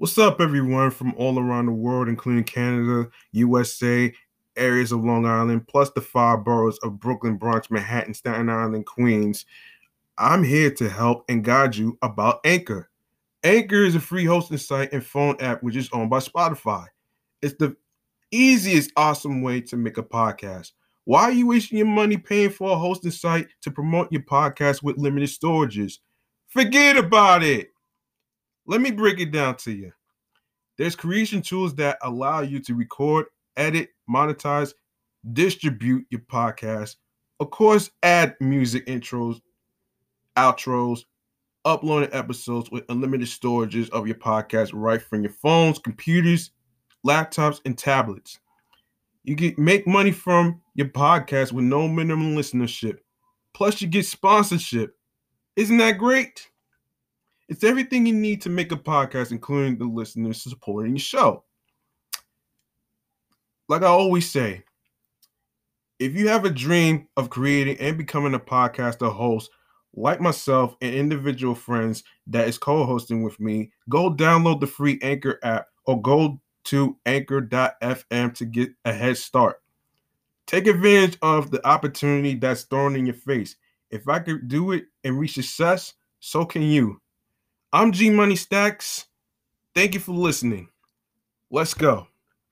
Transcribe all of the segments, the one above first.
What's up, everyone from all around the world, including Canada, USA, areas of Long Island, plus the 5 boroughs of Brooklyn, Bronx, Manhattan, Staten Island, Queens. I'm here to help and guide you about Anchor. Anchor is a free hosting site and phone app which is owned by Spotify. It's the easiest, awesome way to make a podcast. Why are you wasting your money paying for a hosting site to promote your podcast with limited storages? Forget about it. Let me break it down to you. There's creation tools that allow you to record, edit, monetize, distribute your podcast. Of course, add music intros, outros, uploading episodes with unlimited storages of your podcast right from your phones, computers, laptops, and tablets. You can make money from your podcast with no minimum listenership. Plus, you get sponsorship. Isn't that great? It's everything you need to make a podcast, including the listeners supporting your show. Like I always say, if you have a dream of creating and becoming a podcaster host, like myself and individual friends that is co-hosting with me, go download the free Anchor app or go to anchor.fm to get a head start. Take advantage of the opportunity that's thrown in your face. If I could do it and reach success, so can you. I'm G Money Stacks. Thank you for listening. Let's go.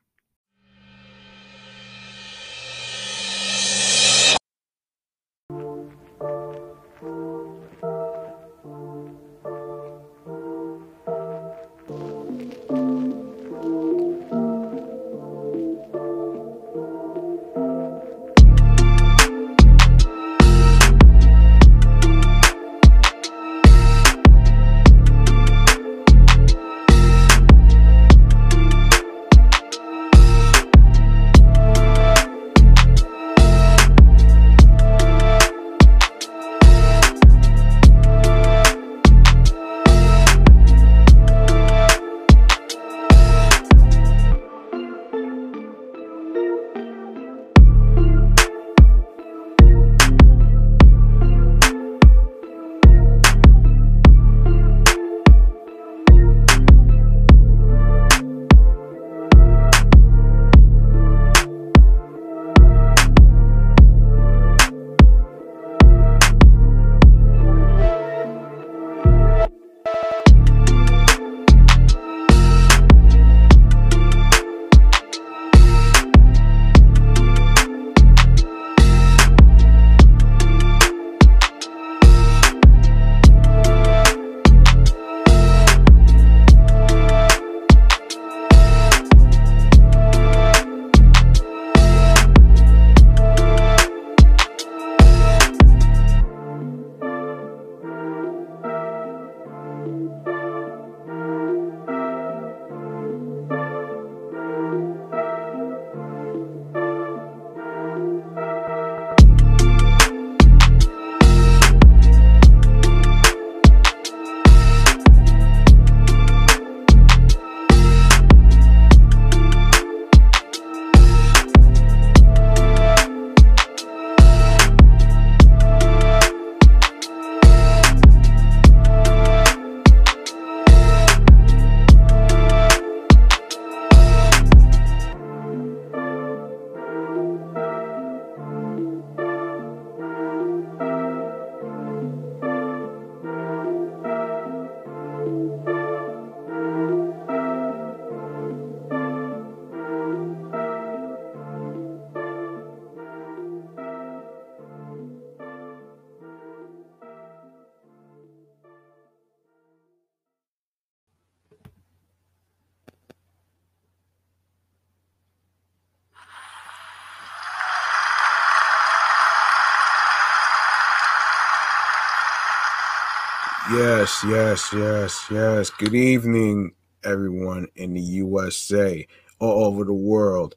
Yes. Good evening, everyone in the USA, all over the world,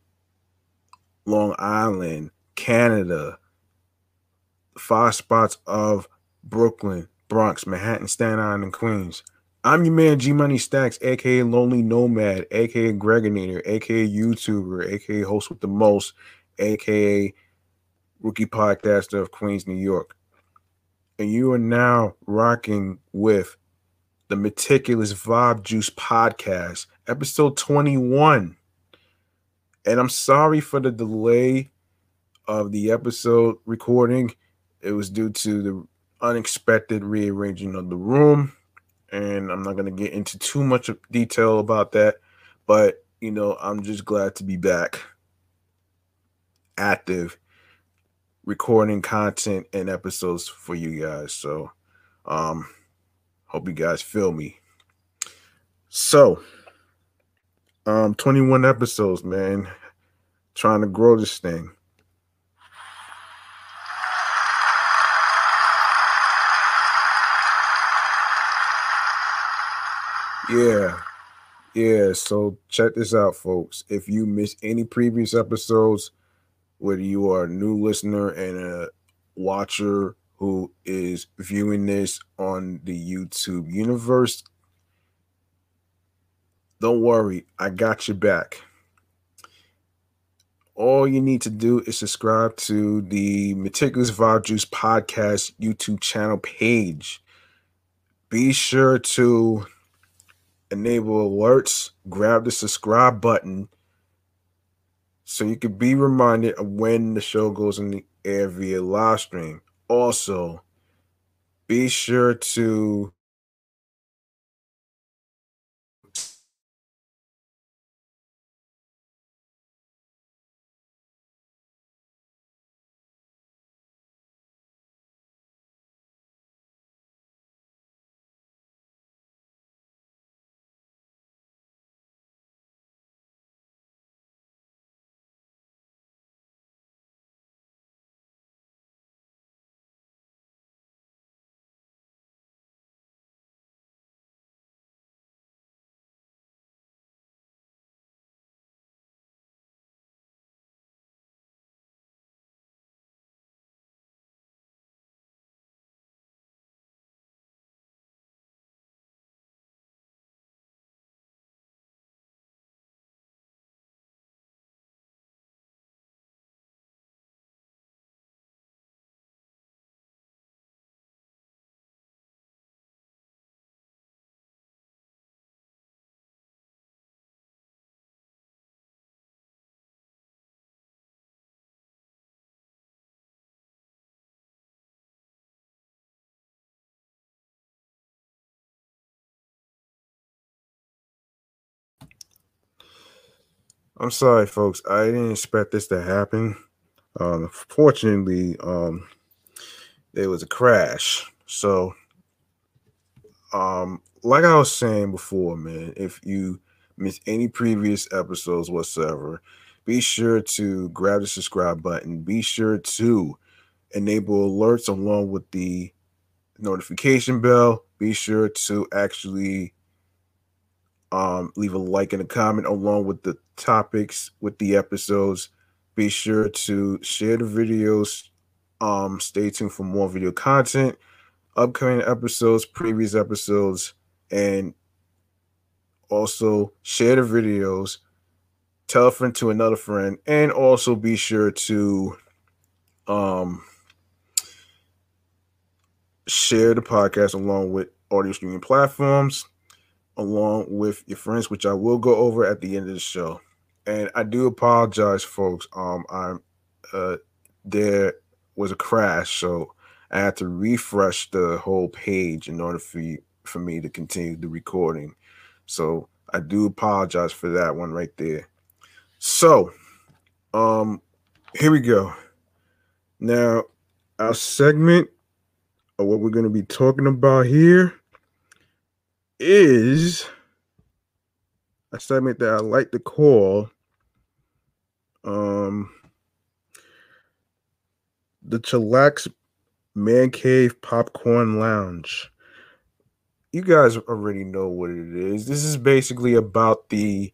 Long Island, Canada, 5 spots of Brooklyn, Bronx, Manhattan, Staten Island, and Queens. I'm your man, G Money Stacks, aka Lonely Nomad, aka Gregonator, aka YouTuber, aka Host with the Most, aka Rookie Podcaster of Queens, New York. And you are now rocking with the Meticulous Vibe Juice Podcast, episode 21. And I'm sorry for the delay of the episode recording. It was due to the unexpected rearranging of the room. And I'm not going to get into too much detail about that. But, I'm just glad to be back, active, recording content and episodes for you guys. So, hope you guys feel me. So, 21 episodes, man. Trying to grow this thing. Yeah. So check this out, folks. If you missed any previous episodes, whether you are a new listener and a watcher who is viewing this on the YouTube universe, don't worry, I got your back. All you need to do is subscribe to the Meticulous Vibe Juice Podcast YouTube channel page. Be sure to enable alerts, grab the subscribe button so you can be reminded of when the show goes in the air via live stream. Also, be sure to I'm sorry, folks. I didn't expect this to happen. Fortunately, there was a crash. So, like I was saying before, man, if you miss any previous episodes whatsoever, be sure to grab the subscribe button. Be sure to enable alerts along with the notification bell. Be sure to actually leave a like and a comment along with the topics with the episodes. Be sure to share the videos. Stay tuned for more video content, upcoming episodes, previous episodes, and also share the videos. Tell a friend to another friend, and also be sure to share the podcast along with audio streaming platforms, along with your friends, which I will go over at the end of the show. And I do apologize, folks. I'm there was a crash, so I had to refresh the whole page in order for me to continue the recording. So I do apologize for that one right there. So, here we go. Now, our segment of what we're going to be talking about here is a segment that I like to call the Chillax Man Cave Popcorn Lounge. You guys already know what it is. This is basically about the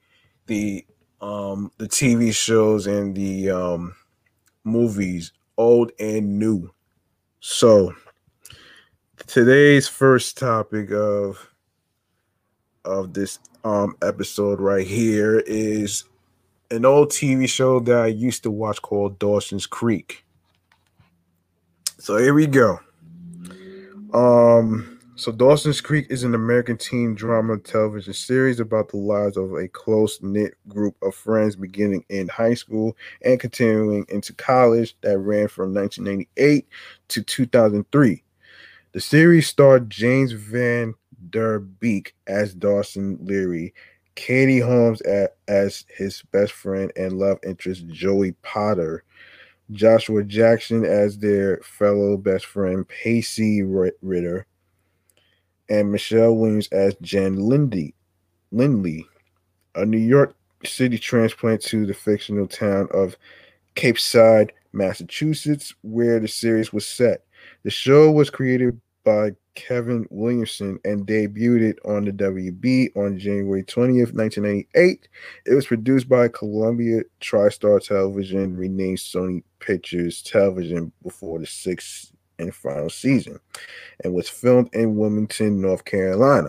TV shows and the movies, old and new. So today's first topic of this episode right here is an old TV show that I used to watch called Dawson's Creek. So here we go. So Dawson's Creek is an American teen drama television series about the lives of a close-knit group of friends beginning in high school and continuing into college that ran from 1998 to 2003. The series starred James Van Der Beek as Dawson Leary, Katie Holmes as his best friend and love interest Joey Potter, Joshua Jackson as their fellow best friend Pacey Ritter, and Michelle Williams as Jen Lindley, a New York City transplant to the fictional town of Cape Side, Massachusetts, where the series was set. The show was created by Kevin Williamson and debuted on the WB on January 20th, 1998. It was produced by Columbia TriStar Television, renamed Sony Pictures Television before the sixth and final season, and was filmed in Wilmington, North Carolina.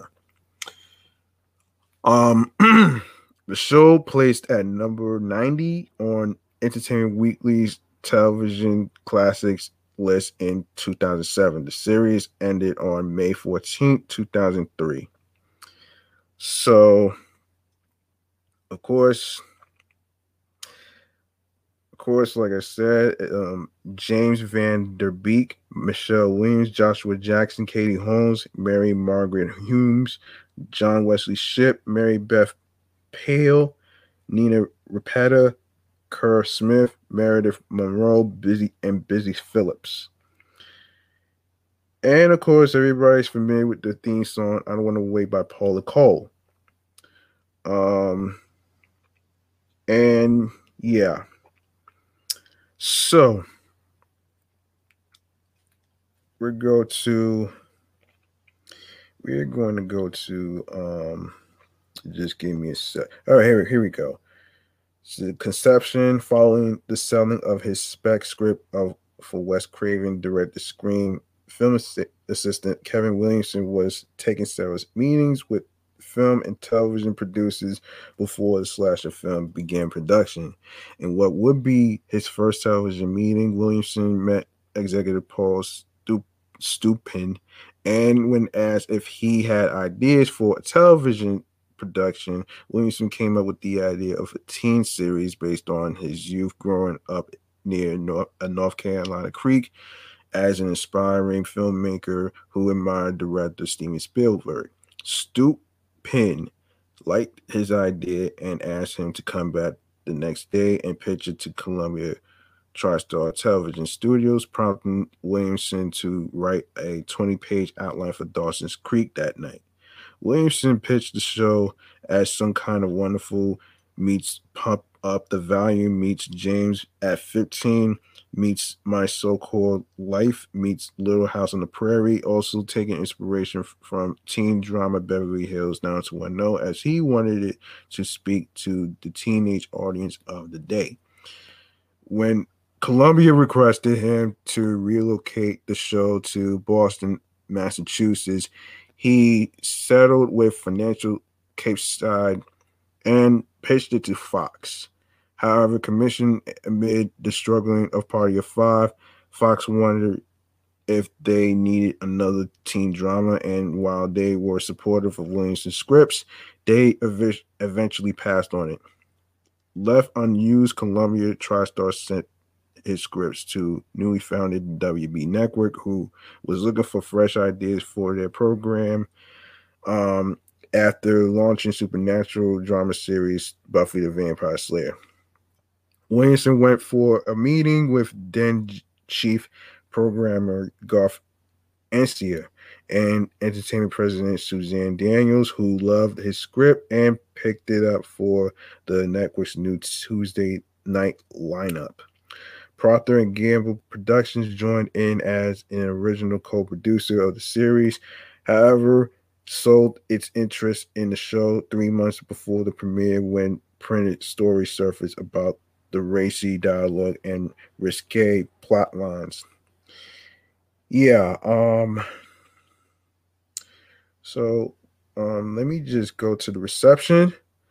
The show placed at number 90 on Entertainment Weekly's television classics list in 2007. The series ended on May 14th, 2003. So, of course, like I said, James Van Der Beek, Michelle Williams, Joshua Jackson, Katie Holmes, Mary Margaret Humes, John Wesley Shipp, Mary Beth Pale, Nina Rapetta, Kerr Smith, Meredith Monroe, Busy Phillips. And of course, everybody's familiar with the theme song "I Don't Want to Wait" by Paula Cole. And yeah. So we're going to just give me a sec. All right, here we go. So the conception following the selling of his spec script for Wes Craven directed Scream film assistant Kevin Williamson was taking several meetings with film and television producers before the slasher film began production. In what would be his first television meeting, Williamson met executive Paul Stupin, and when asked if he had ideas for a television production, Williamson came up with the idea of a teen series based on his youth growing up near North Carolina Creek as an aspiring filmmaker who admired director Steven Spielberg. Stupin liked his idea and asked him to come back the next day and pitch it to Columbia TriStar Television Studios, prompting Williamson to write a 20-page outline for Dawson's Creek that night. Williamson pitched the show as Some Kind of Wonderful meets Pump Up the Volume meets James at 15 meets My So-Called Life meets Little House on the Prairie, also taking inspiration from teen drama Beverly Hills 90210, as he wanted it to speak to the teenage audience of the day. When Columbia requested him to relocate the show to Boston, Massachusetts, he settled with Financial Cape Side and pitched it to Fox. However, commissioned amid the struggling of Party of Five, Fox wondered if they needed another teen drama, and while they were supportive of Williamson's scripts, they eventually passed on it. Left unused, Columbia TriStar sent his scripts to newly founded WB Network, who was looking for fresh ideas for their program after launching supernatural drama series Buffy the Vampire Slayer. Williamson went for a meeting with then chief programmer Garth Ensia and entertainment president Suzanne Daniels, who loved his script and picked it up for the network's new Tuesday night lineup. Procter and Gamble Productions joined in as an original co-producer of the series, however, sold its interest in the show 3 months before the premiere when printed stories surfaced about the racy dialogue and risque plot lines. Yeah, so let me just go to the reception.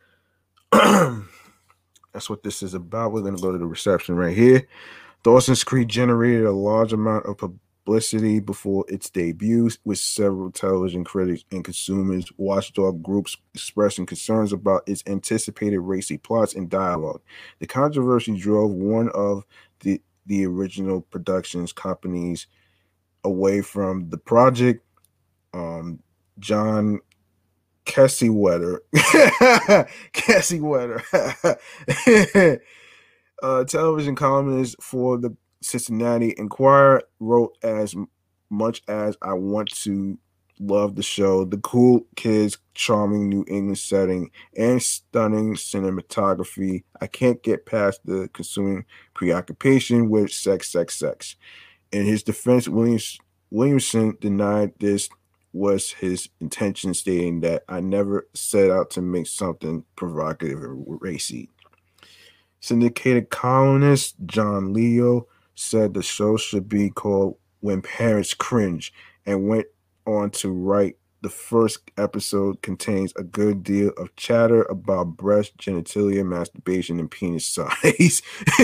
That's what this is about. We're going to go to the reception right here. Dawson's Creek generated a large amount of publicity before its debut, with several television critics and consumers watchdog groups expressing concerns about its anticipated racy plots and dialogue. The controversy drove one of the original productions companies away from the project. John Cassie Cassie Wetter, television columnist for the Cincinnati Enquirer, wrote, "As much as I want to love the show, the cool kids, charming New England setting, and stunning cinematography, I can't get past the consuming preoccupation with sex, sex, sex." In his defense, Williamson denied this was his intention, stating that "I never set out to make something provocative or racy." Syndicated columnist John Leo said the show should be called When Parents Cringe, and went on to write, "The first episode contains a good deal of chatter about breast, genitalia, masturbation, and penis size."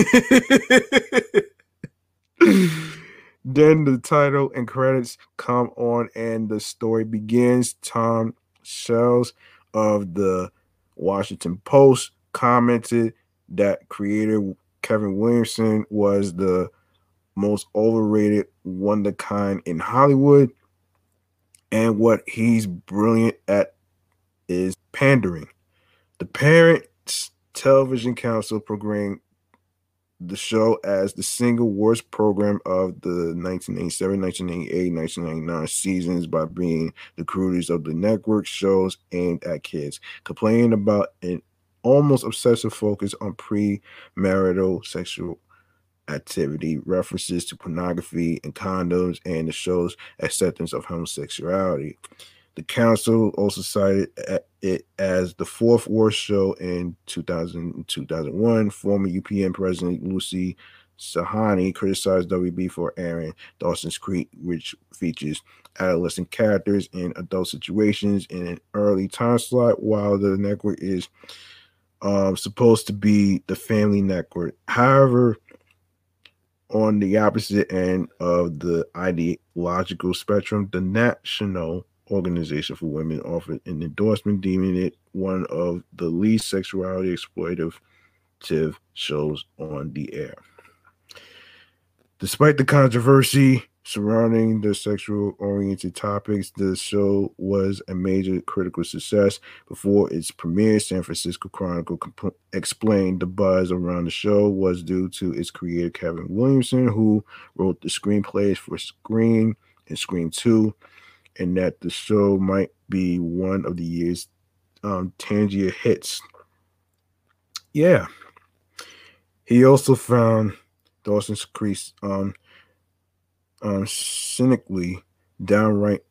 Then the title and credits come on and the story begins. Tom Shells of the Washington Post commented that creator Kevin Williamson was the most overrated wonderkind in Hollywood, and what he's brilliant at is pandering. The Parents Television Council proclaimed the show as the single worst program of the 1987, 1998, 1999 seasons by being the crudest of the network shows aimed at kids, complaining about an almost obsessive focus on premarital sexual activity, references to pornography and condoms, and the show's acceptance of homosexuality. The council also cited it as the fourth worst show in 2000 and 2001. Former UPN president Lucy Sahani criticized WB for airing Dawson's Creek, which features adolescent characters in adult situations in an early time slot, while the network is supposed to be the family network. However, on the opposite end of the ideological spectrum, the National Organization for Women offered an endorsement, deeming it one of the least sexuality exploitative shows on the air. Despite the controversy surrounding the sexual oriented topics, the show was a major critical success. Before its premiere, San Francisco Chronicle explained the buzz around the show was due to its creator Kevin Williamson, who wrote the screenplays for Scream and Scream 2, and that the show might be one of the year's Tangier hits. Yeah. He also found Dawson's Creek cynically downright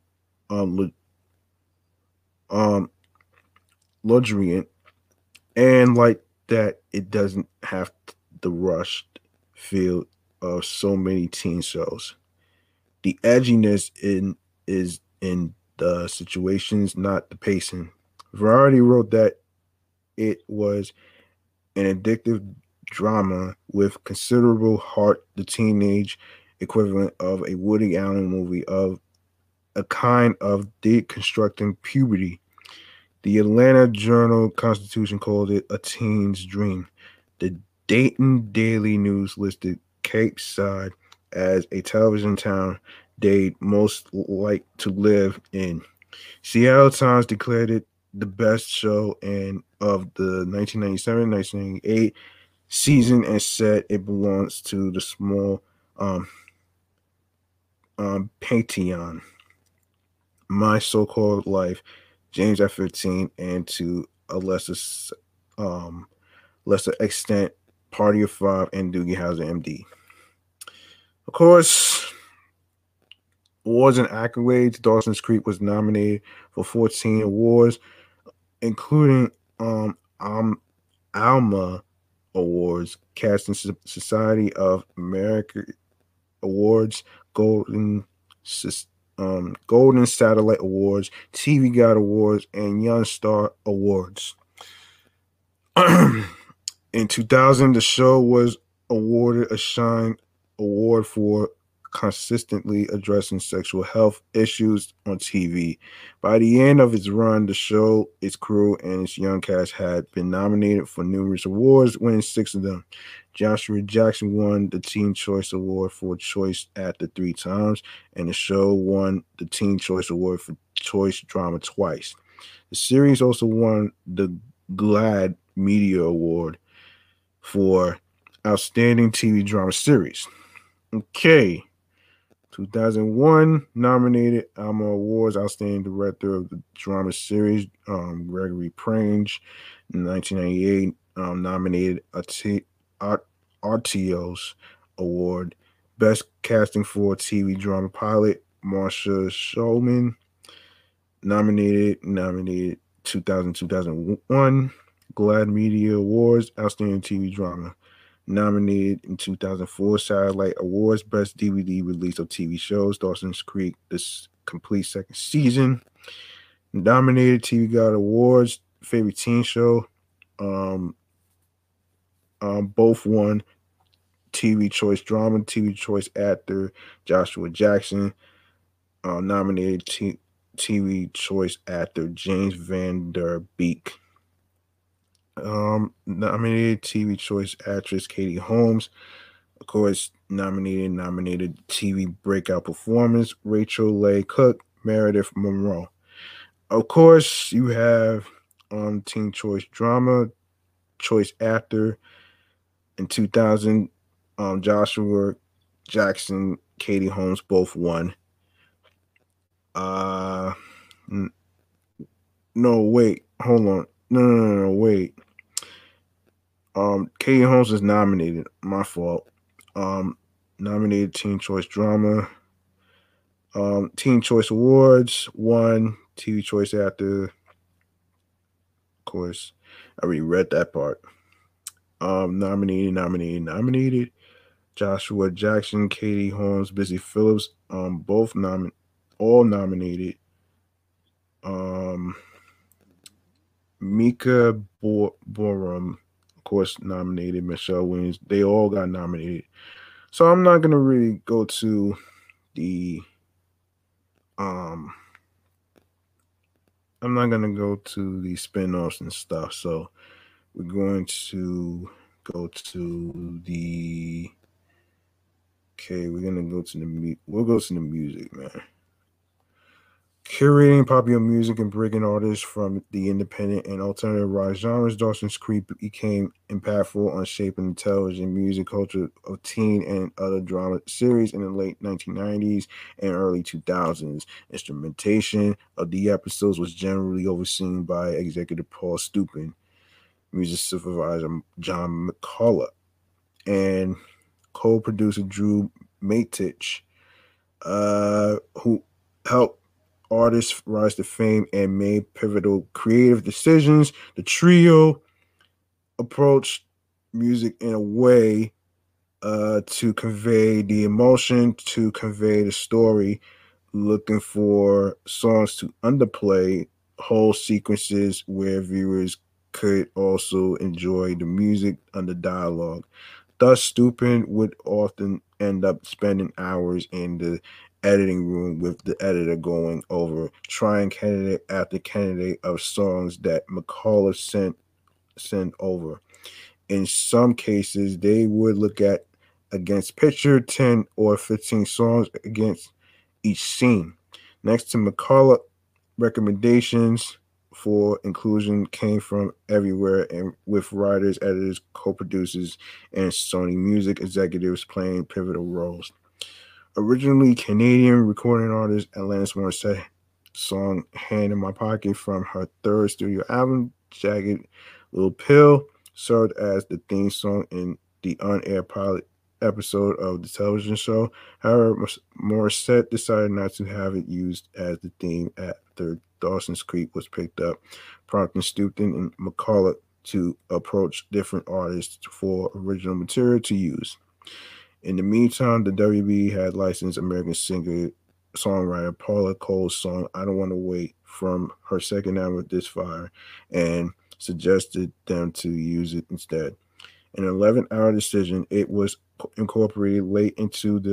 luxuriant, and like that it doesn't have the rushed feel of so many teen shows. The edginess is in the situations, not the pacing. Variety wrote that it was an addictive drama with considerable heart, the teenage equivalent of a Woody Allen movie, of a kind of deconstructing puberty. The Atlanta Journal-Constitution called it a teen's dream. The Dayton Daily News listed Cape Side as a television town they'd most like to live in. Seattle Times declared it the best show of the 1997-1998 season, and said it belongs to the small pantheon, My So-Called Life, James at 15, and to a lesser extent, Party of Five, and Doogie Howser, MD. Of course, awards and accolades. Dawson's Creek was nominated for 14 awards, including Alma Awards, Casting Society of America Awards, Golden Satellite Awards, TV Guide Awards, and Young Star Awards. In 2000, the show was awarded a Shine Award for consistently addressing sexual health issues on TV. By the end of its run, the show, its crew, and its young cast had been nominated for numerous awards, winning 6 of them. Joshua Jackson won the Teen Choice Award for Choice Actor 3 times, and the show won the Teen Choice Award for Choice Drama twice. The series also won the GLAAD Media Award for Outstanding TV Drama Series. Okay. 2001 nominated Alma Awards, Outstanding Director of the Drama Series, Gregory Prange. In 1998, nominated Artios Award, Best Casting for TV Drama Pilot, Marsha Shulman. Nominated 2001 GLAAD Media Awards, Outstanding TV Drama. Nominated in 2004 Satellite Awards, Best DVD Release of TV Shows, Dawson's Creek, this complete second season. Nominated TV Guide Awards, Favorite Teen Show. Both won TV Choice Drama, TV Choice Actor, Joshua Jackson. Nominated TV Choice Actor, James Van Der Beek. Nominated TV Choice Actress, Katie Holmes. Of course, nominated TV Breakout Performance, Rachel Leigh Cook, Meredith Monroe. Of course, you have Teen Choice Drama, Choice Actor. In 2000, Joshua Jackson, Katie Holmes both won. No, wait, hold on. No, wait. Katie Holmes is nominated. My fault. Nominated Teen Choice Drama. Teen Choice Awards, won TV Choice Actor. Of course, I already read that part. Nominated. Joshua Jackson, Katie Holmes, Busy Phillips, both all nominated. Mika Borum, of course, nominated. Michelle Williams, they all got nominated. So I'm not gonna really go to the I'm not gonna go to the spin-offs and stuff. So we're going to go to the we're gonna go to we'll go to the music, man. Curating popular music and bringing artists from the independent and alternative rock genres, Dawson's Creek became impactful on shaping the television music culture of teen and other drama series in the late 1990s and early 2000s. Instrumentation of the episodes was generally overseen by executive Paul Stupin, music supervisor John McCullough, and co-producer Drew Matich, who helped artists rise to fame and made pivotal creative decisions. The trio approached music in a way to convey the emotion, to convey the story, looking for songs to underplay whole sequences where viewers could also enjoy the music under dialogue. Thus, Stupin would often end up spending hours in the editing room with the editor going over trying candidate after candidate of songs that McCullough sent over. In some cases, they would look at against picture 10 or 15 songs against each scene. Next to McCullough, recommendations for inclusion came from everywhere, and with writers, editors, co-producers, and Sony Music executives playing pivotal roles. Originally Canadian recording artist Alanis Morissette song "Hand in My Pocket" from her third studio album, Jagged Little Pill, served as the theme song in the on-air pilot episode of the television show. However, Morissette decided not to have it used as the theme after Dawson's Creek was picked up, prompting Stupin and McCullough to approach different artists for original material to use. In the meantime, the WB had licensed American singer-songwriter Paula Cole's song "I Don't Want to Wait" from her second album, This Fire, and suggested them to use it instead. An 11-hour decision, it was incorporated late into the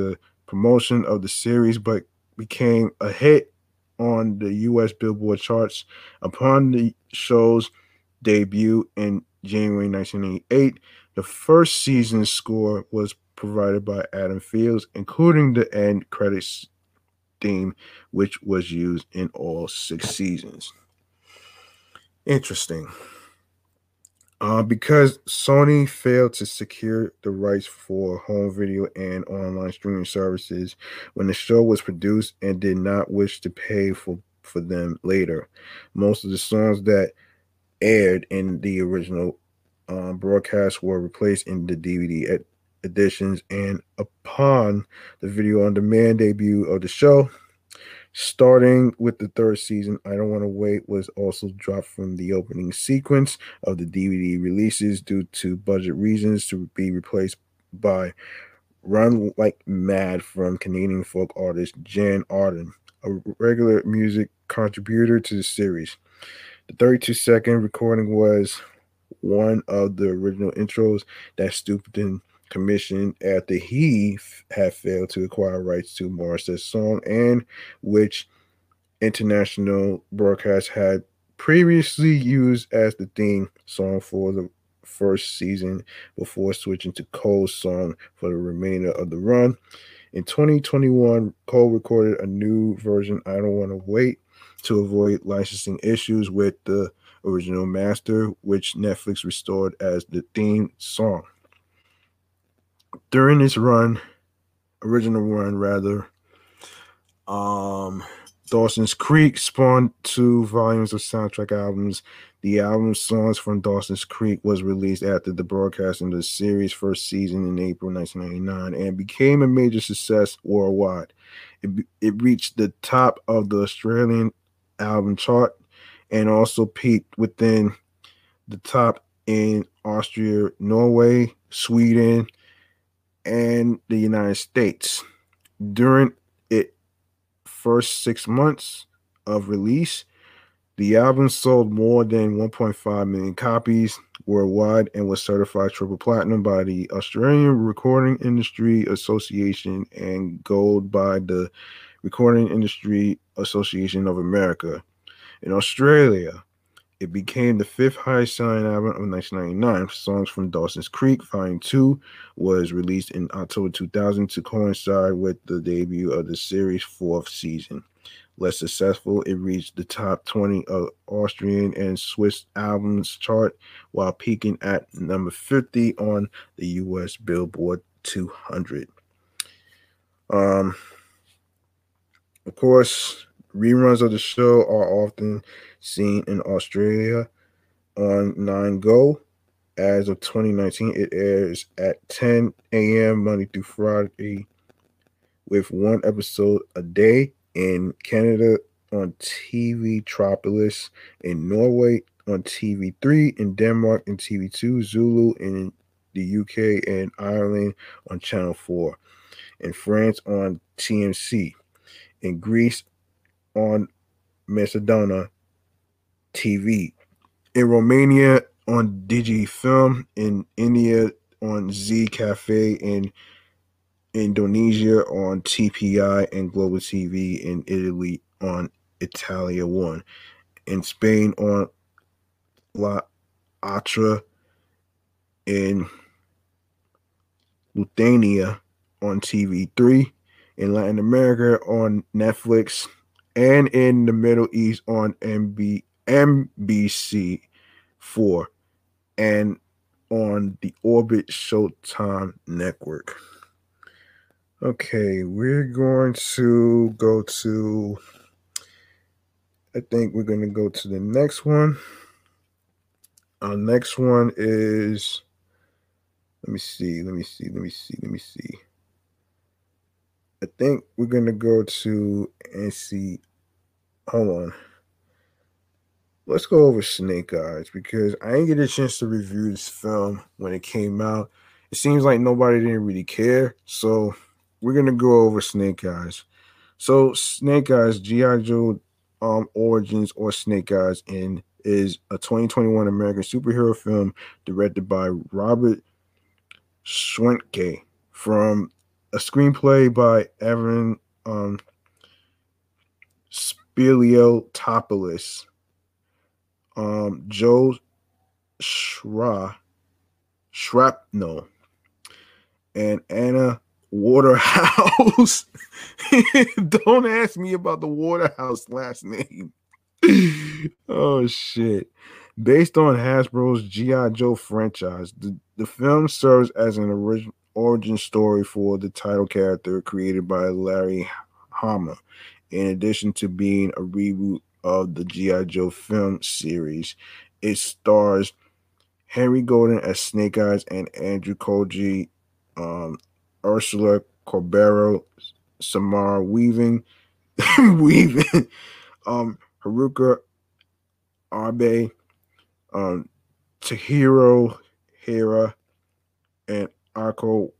promotion of the series, but became a hit on the U.S. Billboard charts upon the show's debut in January 1998. The first season's score was provided by Adam Fields, including the end credits theme, which was used in all 6 seasons. Interesting. Because Sony failed to secure the rights for home video and online streaming services when the show was produced and did not wish to pay for them later. Most of the songs that aired in the original broadcast were replaced in the DVD editions, and upon the video on demand debut of the show, starting with the third season, I Don't Want to Wait was also dropped from the opening sequence of the DVD releases due to budget reasons to be replaced by Run Like Mad from Canadian folk artist Jan Arden, a regular music contributor to the series. The 32-second recording was one of the original intros that Stupidon commissioned after he had failed to acquire rights to Morissette's song, and which international broadcast had previously used as the theme song for the first season before switching to Cole's song for the remainder of the run. In 2021, Cole recorded a new version, I Don't Want to Wait, to avoid licensing issues with the original master, which Netflix restored as the theme song. During this original run, Dawson's Creek spawned 2 volumes of soundtrack albums. The album Songs from Dawson's Creek was released after the broadcast of the series' first season in April 1999 and became a major success worldwide. It reached the top of the Australian album chart and also peaked within the top in Austria, Norway, Sweden, and the United States. During its first 6 months of release, the album sold more than 1.5 million copies worldwide and was certified triple platinum by the Australian Recording Industry Association and gold by the Recording Industry Association of America. In Australia, it became the 5th highest selling album of 1999. Songs from Dawson's Creek, Volume 2, was released in October 2000 to coincide with the debut of the series' 4th season. Less successful, it reached the top 20 of Austrian and Swiss albums chart while peaking at number 50 on the US Billboard 200. Of course, reruns of the show are often seen in Australia on 9Go. As of 2019, it airs at 10 a.m. Monday through Friday with 1 episode a day. In Canada on TV Tropolis, in Norway on TV3, in Denmark on TV2, Zulu in the UK and Ireland on Channel 4, in France on TMC, in Greece on Macedonia TV, in Romania on DigiFilm, in India on Z Cafe, in Indonesia on TPI and Global TV, in Italy on Italia 1, in Spain on La Atra, in Lithuania on TV3, in Latin America on Netflix, and in the Middle East on MBC4 and on the Orbit Showtime network. Okay, we're going to go to, I think we're going to go to the next one. Our next one is, let me see. I think we're going to go to hold on. Let's go over Snake Eyes because I didn't get a chance to review this film when it came out. It seems like nobody didn't really care, so we're going to go over Snake Eyes. So Snake Eyes, G.I. Joe Origins or Snake Eyes is a 2021 American superhero film directed by Robert Schwentke from a screenplay by Evan Spiliotopoulos, Joe Shrapnel, and Anna Waterhouse. Don't ask me about the Waterhouse last name. Oh shit. Based on Hasbro's G.I. Joe franchise, the film serves as an origin story for the title character created by Larry Hama, in addition to being a reboot of the G.I. Joe film series. It stars Henry Golden as Snake Eyes and Andrew Koji, Ursula Corbero, Samara Weaving, Haruka Abe, Tahiro Hira, and Ako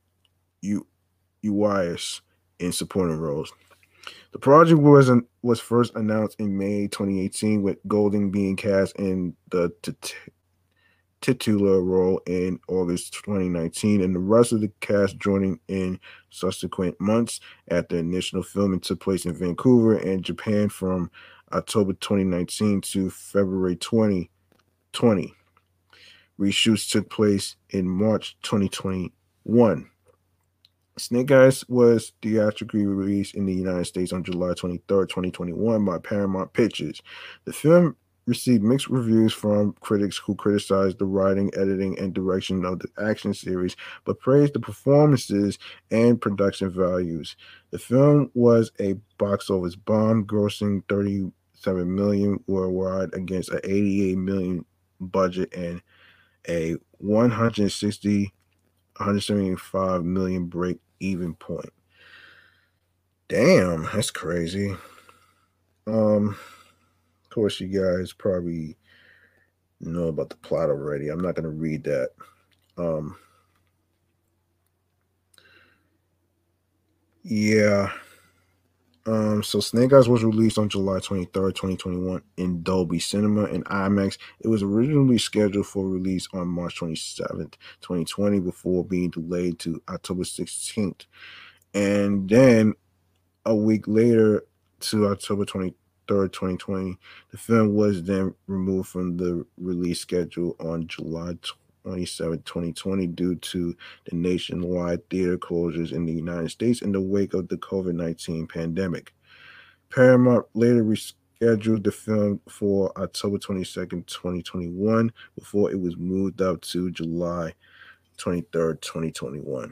Uwais in supporting roles. The project was first announced in May 2018, with Golden being cast in the titular role in August 2019, and the rest of the cast joining in subsequent months. After initial filming took place in Vancouver and Japan from October 2019 to February 2020. Reshoots took place in March 2021. Snake Eyes was theatrically released in the United States on July 23rd, 2021 by Paramount Pictures. The film received mixed reviews from critics who criticized the writing, editing, and direction of the action series, but praised the performances and production values. The film was a box office bomb, grossing $37 million worldwide against an $88 million budget and a 175 million break-even point. Damn, that's crazy. Of course, you guys probably know about the plot already. I'm not going to read that. Yeah. So Snake Eyes was released on July 23rd, 2021 in Dolby Cinema and IMAX. It was originally scheduled for release on March 27th, 2020, before being delayed to October 16th. And then a week later to October 23rd, 2020, the film was then removed from the release schedule on July 27, 2020, due to the nationwide theater closures in the United States in the wake of the COVID-19 pandemic. Paramount later rescheduled the film for October 22nd, 2021, before it was moved up to July 23rd, 2021.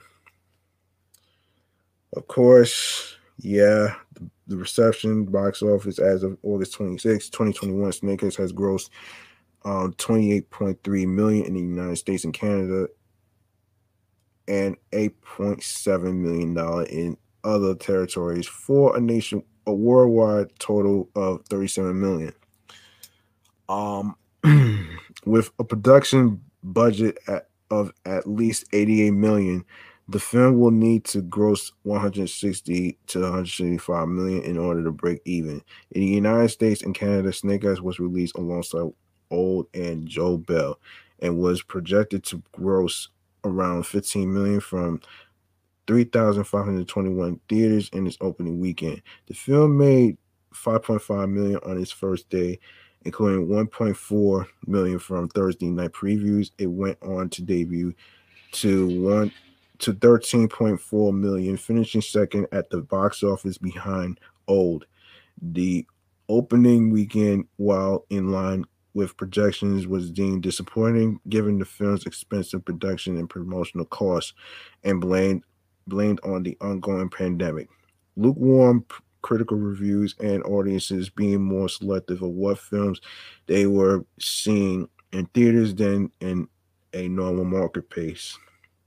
Of course, yeah, the reception box office as of August 26, 2021, Snake Eyes has grossed $28.3 million in the United States and Canada, and $8.7 million in other territories, for a worldwide total of $37 million. With a production budget of at least $88 million, the film will need to gross $160 to $175 million in order to break even. In the United States and Canada, Snake Eyes was released alongside Old and Joe Bell and was projected to gross around $15 million from 3,521 theaters in its opening weekend. The film made $5.5 million on its first day, including $1.4 million from Thursday night previews. It went on to debut to $13.4 million, finishing second at the box office behind Old. The opening weekend, while in line with projections, was deemed disappointing given the film's expensive production and promotional costs, and blamed on the ongoing pandemic. Lukewarm critical reviews and audiences being more selective of what films they were seeing in theaters than in a normal marketplace.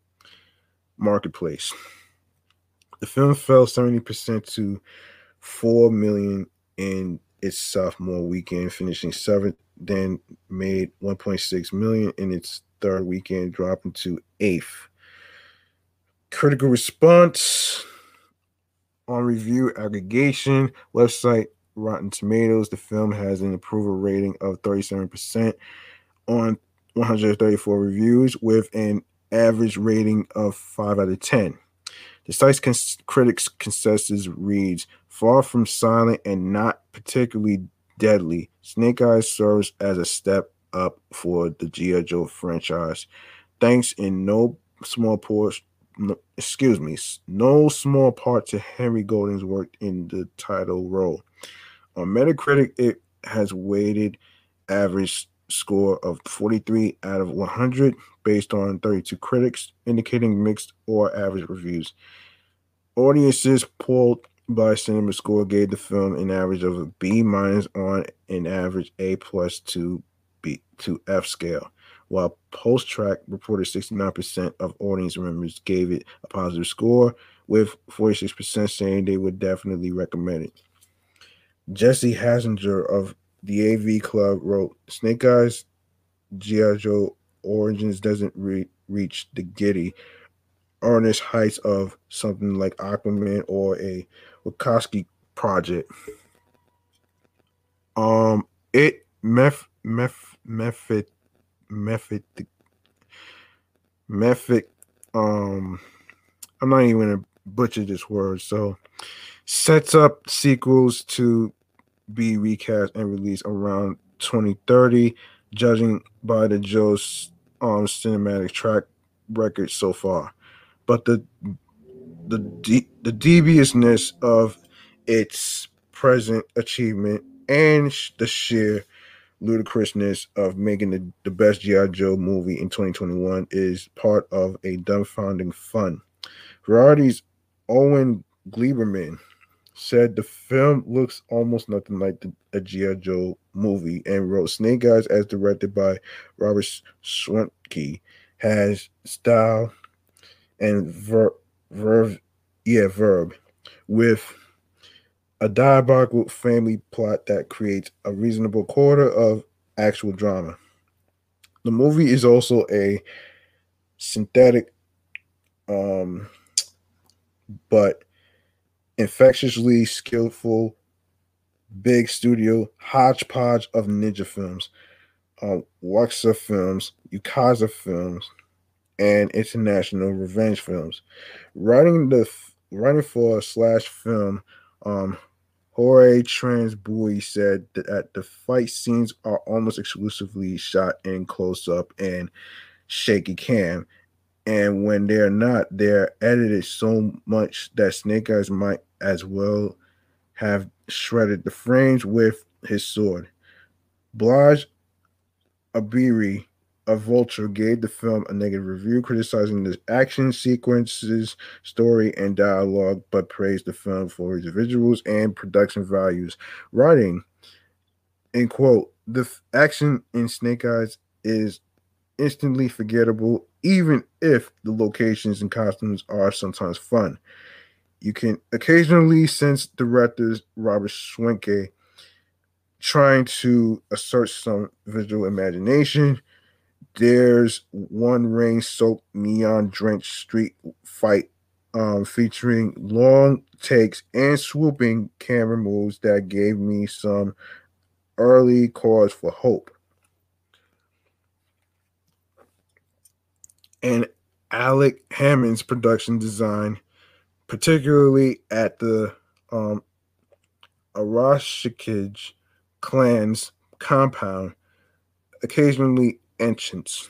The film fell 70% to $4 million in its sophomore weekend, finishing seventh, then made $1.6 million in its third weekend, dropping to eighth. Critical response on review aggregation website Rotten Tomatoes, the film has an approval rating of 37% on 134 reviews, with an average rating of 5 out of 10. The site's critics' consensus reads, far from silent and not particularly deadly, Snake Eyes serves as a step up for the G.I. Joe franchise, thanks in no small portion. No, excuse me, no small part to Henry Golding's work in the title role. On Metacritic, it has weighted average score of 43 out of 100 based on 32 critics, indicating mixed or average reviews. Audiences polled by Cinema Score gave the film an average of a B minus on an average A plus to B to F scale, while Post Track reported 69% of audience members gave it a positive score, with 46% saying they would definitely recommend it. Jesse Hassinger of the AV Club wrote, Snake Eyes G.I. Joe Origins doesn't reach the giddy, earnest heights of something like Aquaman or a Wachowski project. It method I'm not even gonna butcher this word, so sets up sequels to be recast and released around 2030, judging by the Joe's cinematic track record so far. But the deviousness of its present achievement and the sheer ludicrousness of making the best G.I. Joe movie in 2021 is part of a dumbfounding fun. Variety's Owen Gleiberman said the film looks almost nothing like a G.I. Joe movie and wrote Snake Eyes, as directed by Robert Schwentke, has style and verb with a diabolical family plot that creates a reasonable quarter of actual drama. The movie is also a synthetic but infectiously skillful big studio hodgepodge of ninja films, Waxa films, Yukaza films, and international revenge films. Writing for Slash Film, Jorge Transbui said that the fight scenes are almost exclusively shot in close up and shaky cam, and when they're not, they're edited so much that Snake Eyes might as well have shredded the frames with his sword. Blige Abiri of Vulture gave the film a negative review, criticizing the action sequences, story, and dialogue, but praised the film for its visuals and production values, writing, in quote, the action in Snake Eyes is instantly forgettable, even if the locations and costumes are sometimes fun. You can occasionally sense director Robert Schwenke trying to assert some visual imagination. There's one rain-soaked, neon-drenched street fight featuring long takes and swooping camera moves that gave me some early cause for hope. And Alec Hammond's production design, particularly at the Arashikage clan's compound, occasionally entrance.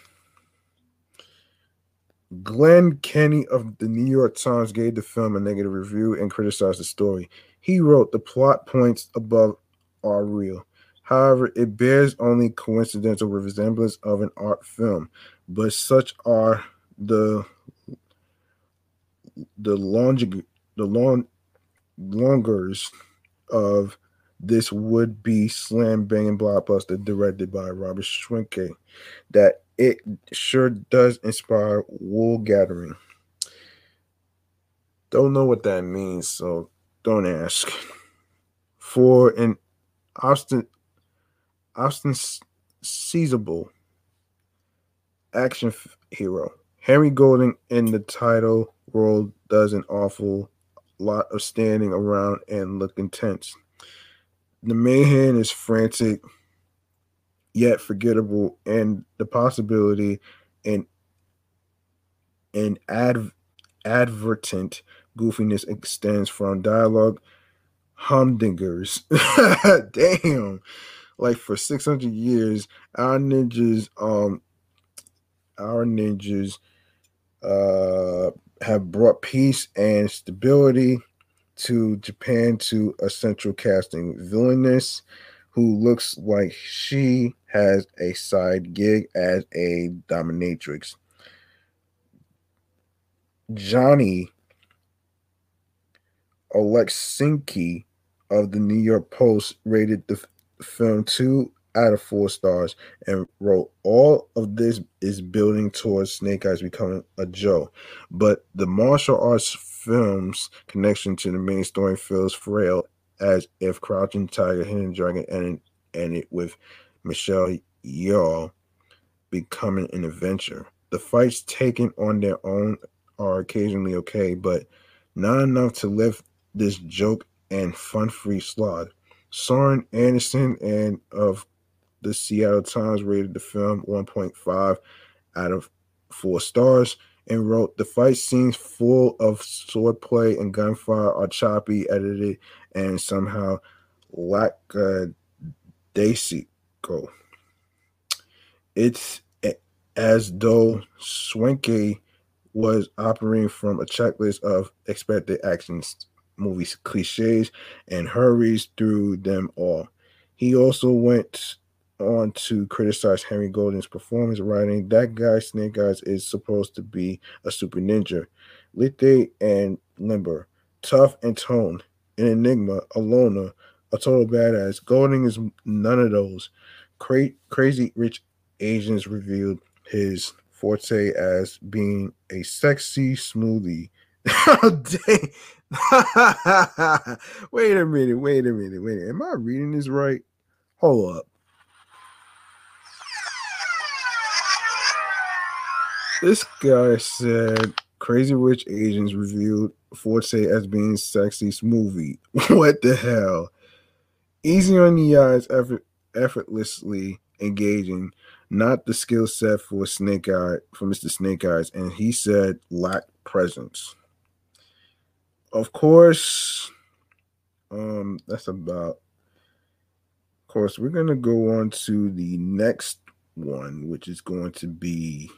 Glenn Kenny of the New York Times gave the film a negative review and criticized the story. He wrote, the plot points above are real. However, it bears only coincidental resemblance of an art film, but such are the longers of this would-be slam-banging blockbuster directed by Robert Schwenke that it sure does inspire wool gathering. Don't know what that means, so don't ask. For an seizable action hero, Henry Golding in the title role does an awful lot of standing around and looking tense. The mayhem is frantic yet forgettable, and the possibility and advertent goofiness extends from dialogue humdingers. Damn. Like for 600 years, our ninjas, um, our ninjas have brought peace and stability to Japan to a central casting villainess who looks like she has a side gig as a dominatrix. Johnny Oleksinski of the New York Post rated the film 2 out of 4 stars and wrote, "All of this is building towards Snake Eyes becoming a Joe, but the martial arts film's connection to the main story feels frail, as if Crouching Tiger, Hidden Dragon ended with Michelle Yeoh becoming an adventure. The fights taken on their own are occasionally okay, but not enough to lift this joke and fun-free slog." Soren Anderson and of the Seattle Times rated the film 1.5 out of 4 stars and wrote, "The fight scenes full of swordplay and gunfire are choppy, edited, and somehow lackadaisical. It's as though Swanky was operating from a checklist of expected actions, movies cliches, and hurries through them all." He also went on to criticize Henry Golden's performance, writing, "That guy Snake Eyes is supposed to be a super ninja, lithe and limber, tough and toned, an enigma, a loner, a total badass. Golden is none of those. Crazy Rich Asians revealed his forte as being a sexy smoothie." Oh, dang. Wait a minute. Am I reading this right? Hold up. This guy said Crazy Rich Asians reviewed Forte as being sexy smoothie. What the hell? Easy on the eyes, effortlessly engaging, not the skill set for Mr. Snake Eyes, and he said lack presence. Of course, that's about. Of course, we're gonna go on to the next one, which is going to be.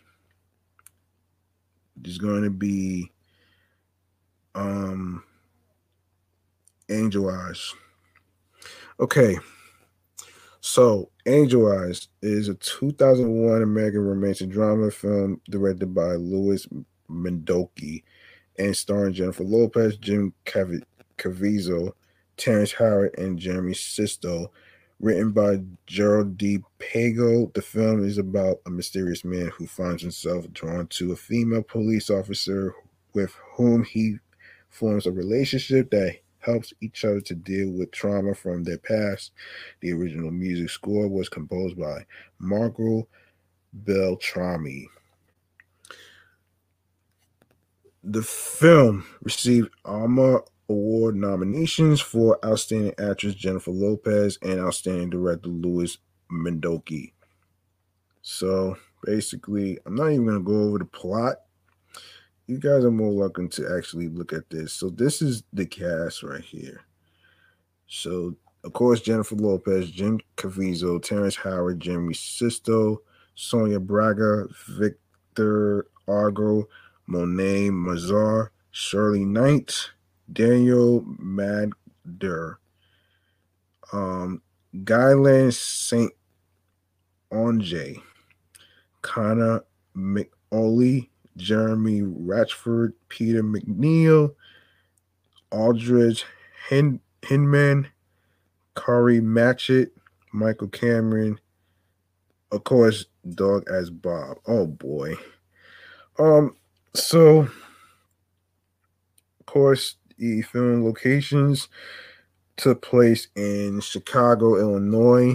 Angel Eyes. Okay, so Angel Eyes is a 2001 American romantic drama film directed by Louis Mendoki and starring Jennifer Lopez, Jim Caviezel, Terrence Howard, and Jeremy Sisto. Written by Gerald D. Pago, the film is about a mysterious man who finds himself drawn to a female police officer with whom he forms a relationship that helps each other to deal with trauma from their past. The original music score was composed by Margot Beltrami. The film received Alma Award nominations for Outstanding Actress Jennifer Lopez and Outstanding Director Louis Mendoki. So basically, I'm not even going to go over the plot. You guys are more welcome to actually look at this. So this is the cast right here. So, of course, Jennifer Lopez, Jim Caviezel, Terrence Howard, Jeremy Sisto, Sonia Braga, Victor Argo, Monet Mazar, Shirley Knight, Daniel Madder, Guyland St. Onge, Connor McAuley, Jeremy Ratchford, Peter McNeil, Aldridge Hinman, Corey Matchett, Michael Cameron, of course, Dog as Bob. Oh boy. So of course the film locations took place in Chicago, Illinois,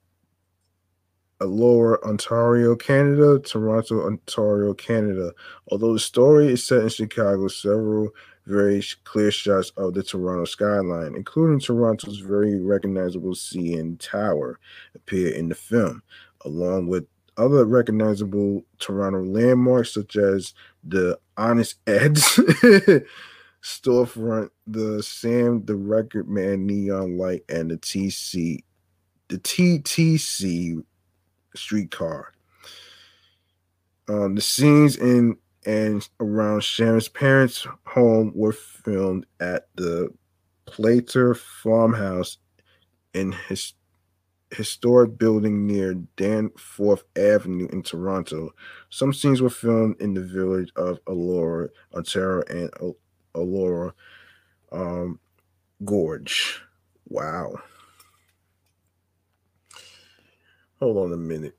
Lower Ontario, Canada, Toronto, Ontario, Canada. Although the story is set in Chicago, several very clear shots of the Toronto skyline, including Toronto's very recognizable CN Tower, appear in the film, along with other recognizable Toronto landmarks such as the Honest Ed's storefront, the Sam the Record Man neon light, and the TTC streetcar. The scenes in and around Sharon's parents' home were filmed at the Plater Farmhouse in historic building near Danforth Avenue in Toronto. Some scenes were filmed in the village of Aurora, Ontario, and Aurora Gorge. Wow. Hold on a minute.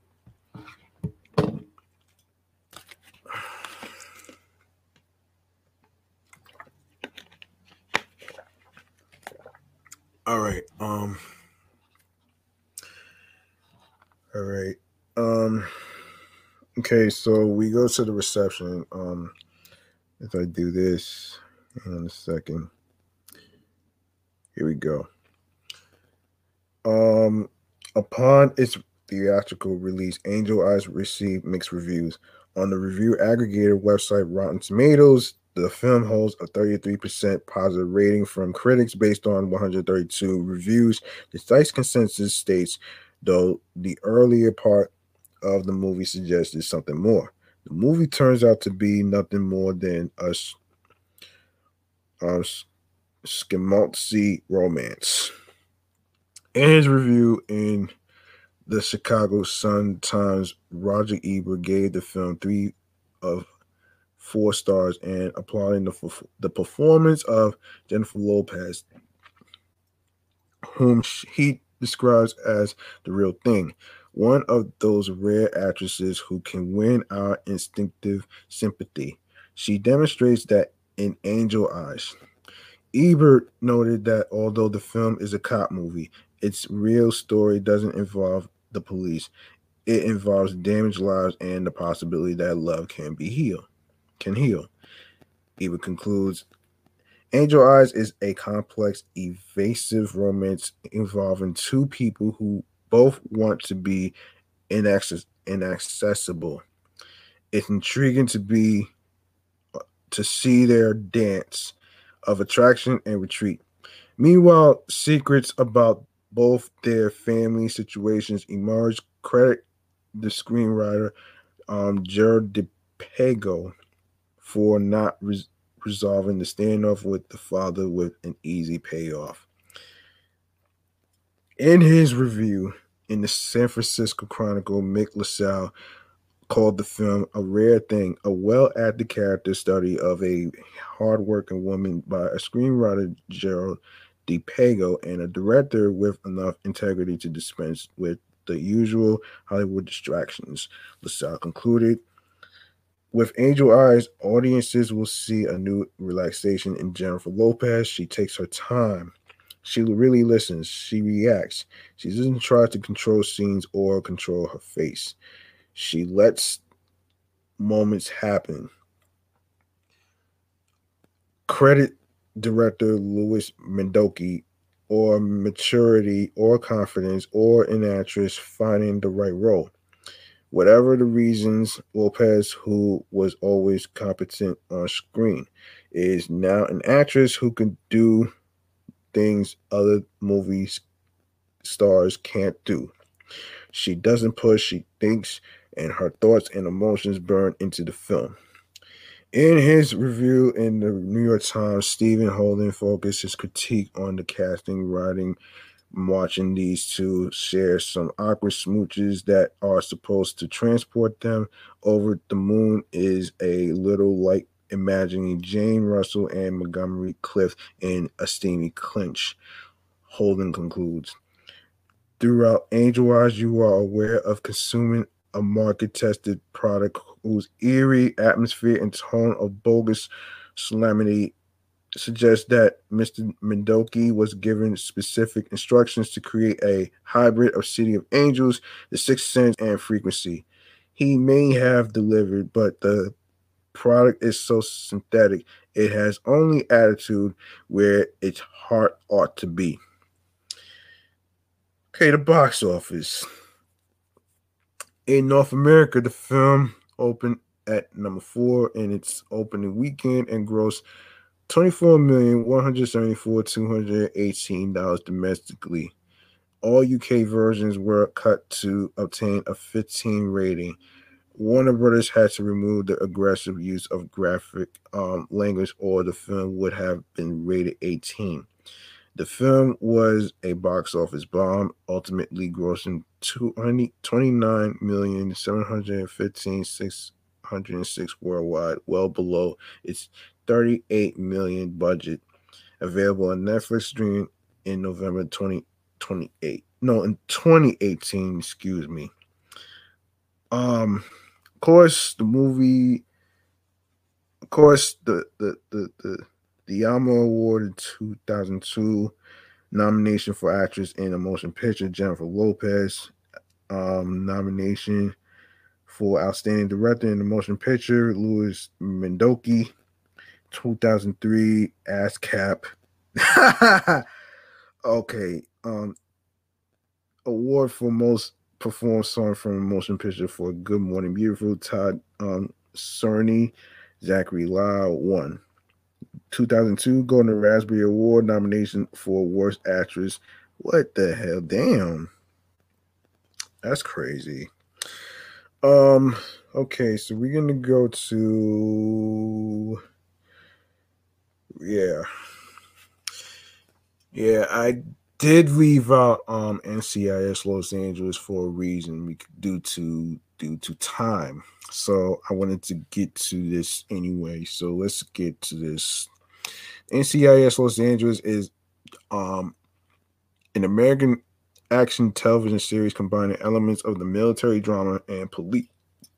All right. All right. Okay, so we go to the reception. If I do this in a second. Here we go. Upon its theatrical release, Angel Eyes received mixed reviews. On the review aggregator website Rotten Tomatoes, the film holds a 33% positive rating from critics based on 132 reviews. The site's consensus states, though the earlier part of the movie suggested something more. The movie turns out to be nothing more than a schmaltzy romance. In his review in the Chicago Sun-Times, Roger Ebert gave the film 3 of 4 stars and applauding the performance of Jennifer Lopez, whom he describes as the real thing. One of those rare actresses who can win our instinctive sympathy. She demonstrates that in Angel Eyes. Ebert noted that although the film is a cop movie, its real story doesn't involve the police. It involves damaged lives and the possibility that love can heal. Ebert concludes, Angel Eyes is a complex, evasive romance involving two people who both want to be inaccessible. It's intriguing to see their dance of attraction and retreat. Meanwhile, secrets about both their family situations emerge. Credit the screenwriter Gerald DePago for not resolving the standoff with the father with an easy payoff. In his review in the San Francisco Chronicle, Mick LaSalle called the film a rare thing, a well-acted character study of a hard-working woman by a screenwriter, Gerald DePago, and a director with enough integrity to dispense with the usual Hollywood distractions. LaSalle concluded, with Angel Eyes, audiences will see a new relaxation in Jennifer Lopez. She takes her time. She really listens. She reacts. She doesn't try to control scenes or control her face. She lets moments happen. Credit director Louis Mendoki, or maturity or confidence or an actress finding the right role. Whatever the reasons, Lopez, who was always competent on screen, is now an actress who can do things other movie stars can't do. She doesn't push, she thinks, and her thoughts and emotions burn into the film. In his review in the New York Times, Stephen Holden focused his critique on the casting, writing, watching these two share some awkward smooches that are supposed to transport them over the moon is a little like imagining Jane Russell and Montgomery Clift in a steamy clinch. Holden concludes, throughout Angel Eyes, you are aware of consuming a market-tested product whose eerie atmosphere and tone of bogus solemnity suggests that Mr. Mendoki was given specific instructions to create a hybrid of City of Angels, The Sixth Sense, and Frequency. He may have delivered, but the product is so synthetic, it has only attitude where its heart ought to be. Okay, the box office. In North America, the film opened at number 4 in its opening weekend and grossed $24,174,218 domestically. All UK versions were cut to obtain a 15 rating. Warner Brothers had to remove the aggressive use of graphic language, or the film would have been rated 18. The film was a box office bomb, ultimately grossing 29,715,606 worldwide, well below its 38 million budget. Available on Netflix stream in November 2028. No, in 2018, excuse me. Of course, the movie, of course, the Yama Award in 2002 nomination for actress in a motion picture, Jennifer Lopez. Nomination for outstanding director in a motion picture, Louis Mendoki. 2003 ASCAP. Okay. Award for most performed song from a motion picture for Good Morning Beautiful, Todd Cerny, Zachary Lau won. 2002 Golden Raspberry Award nomination for Worst Actress. What the hell? Damn. That's crazy. Okay, so we're gonna go to I did leave out NCIS Los Angeles for a reason, due to time. So I wanted to get to this anyway. So let's get to this. NCIS Los Angeles is an American action television series combining elements of the military drama and police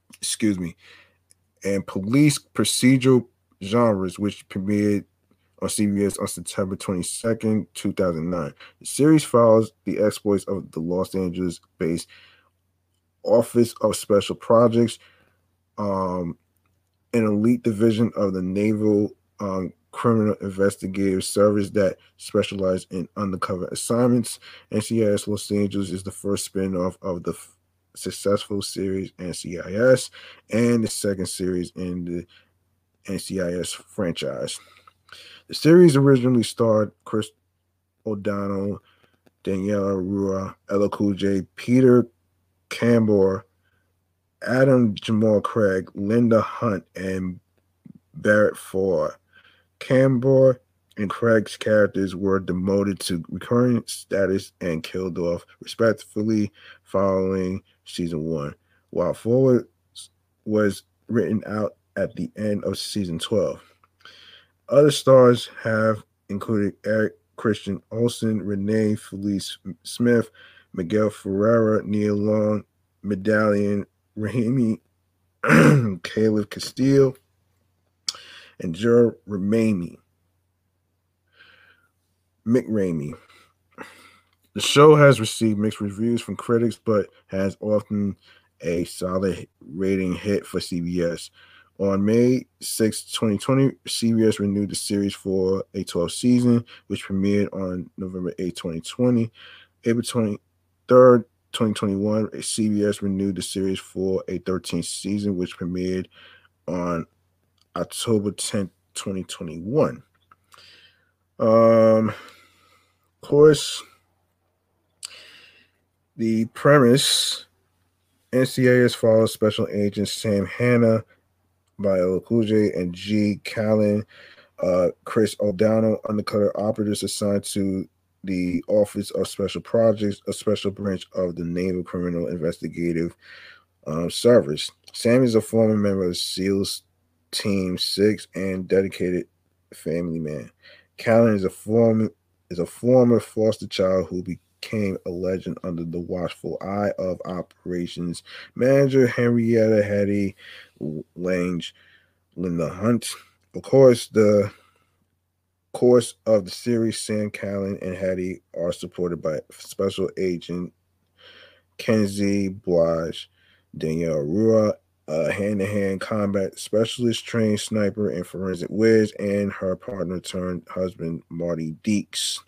procedural genres, which premiered on CBS on September 22nd, 2009. The series follows the exploits of the Los Angeles-based Office of Special Projects, an elite division of the Naval Criminal Investigative Service that specializes in undercover assignments. NCIS Los Angeles is the first spin-off of the successful series NCIS and the second series in the NCIS franchise. The series originally starred Chris O'Donnell, Daniela Rua, Ella Cool J, Peter Cambor, Adam Jamal Craig, Linda Hunt, and Barrett Ford. Cambor and Craig's characters were demoted to recurring status and killed off, respectively, following season 1, while Ford was written out at the end of season 12. Other stars have included Eric Christian Olsen, Renee Felice Smith, Miguel Ferreira, Neil Long, Medallion Rahimi, Caleb Castile, and Jer McRamey. The show has received mixed reviews from critics, but has often a solid rating hit for CBS. On May 6, 2020, CBS renewed the series for a 12th season, which premiered on November 8, 2020. April 23rd, 2021, CBS renewed the series for a 13th season, which premiered on October 10th, 2021. Of course, the premise: NCIS follows Special Agent Sam Hanna, Viola Cool and G. Callan, Chris O'Donnell, undercover operatives assigned to the Office of Special Projects, a special branch of the Naval Criminal Investigative Service. Sam is a former member of SEALs Team 6 and dedicated family man. Callan is a former foster child who became a legend under the watchful eye of operations manager Henrietta Hetty Lange, Linda Hunt. Of course, the course of the series, Sam, Callan, and Hetty are supported by Special Agent Kenzie Blige, Danielle Rua, a hand-to-hand combat specialist, trained sniper, and forensic whiz, and her partner turned husband, Marty Deeks.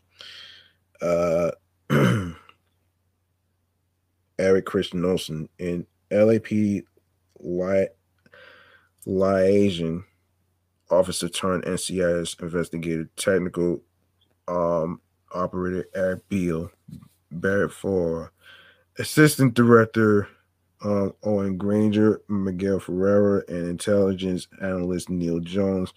Eric Christian Olsen in LAP Liaison officer turned NCIS investigator, technical operator Eric Beale, Barrett for assistant director Owen Granger, Miguel Ferreira, and intelligence analyst Neil Jones.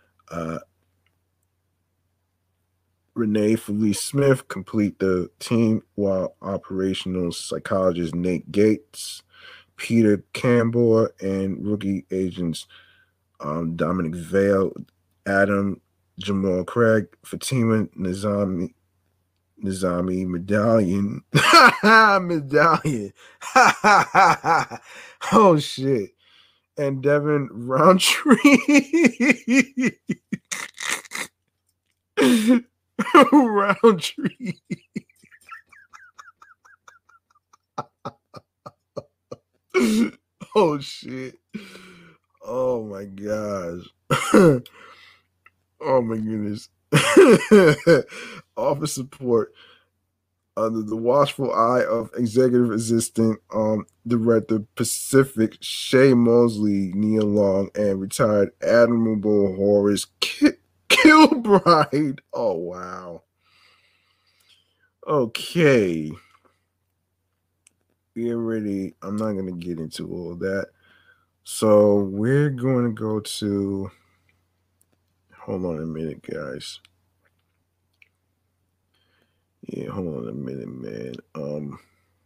Renee Felice Smith complete the team, while operational psychologist Nate Gates, Peter Campbell, and rookie agents Dominic Vale, Adam Jamal Craig, Fatima Nizami Medallion. Medallion. Oh shit. And Devin Roundtree. Roundtree. Oh shit. Oh my gosh. Oh my goodness. Office support under the watchful eye of executive assistant director Pacific Shay Mosley, Neil Long, and retired Admiral Horace Kilbride. Oh wow. Okay. I'm not gonna get into all of that. So we're going to go to, hold on a minute, guys. Yeah, hold on a minute, man.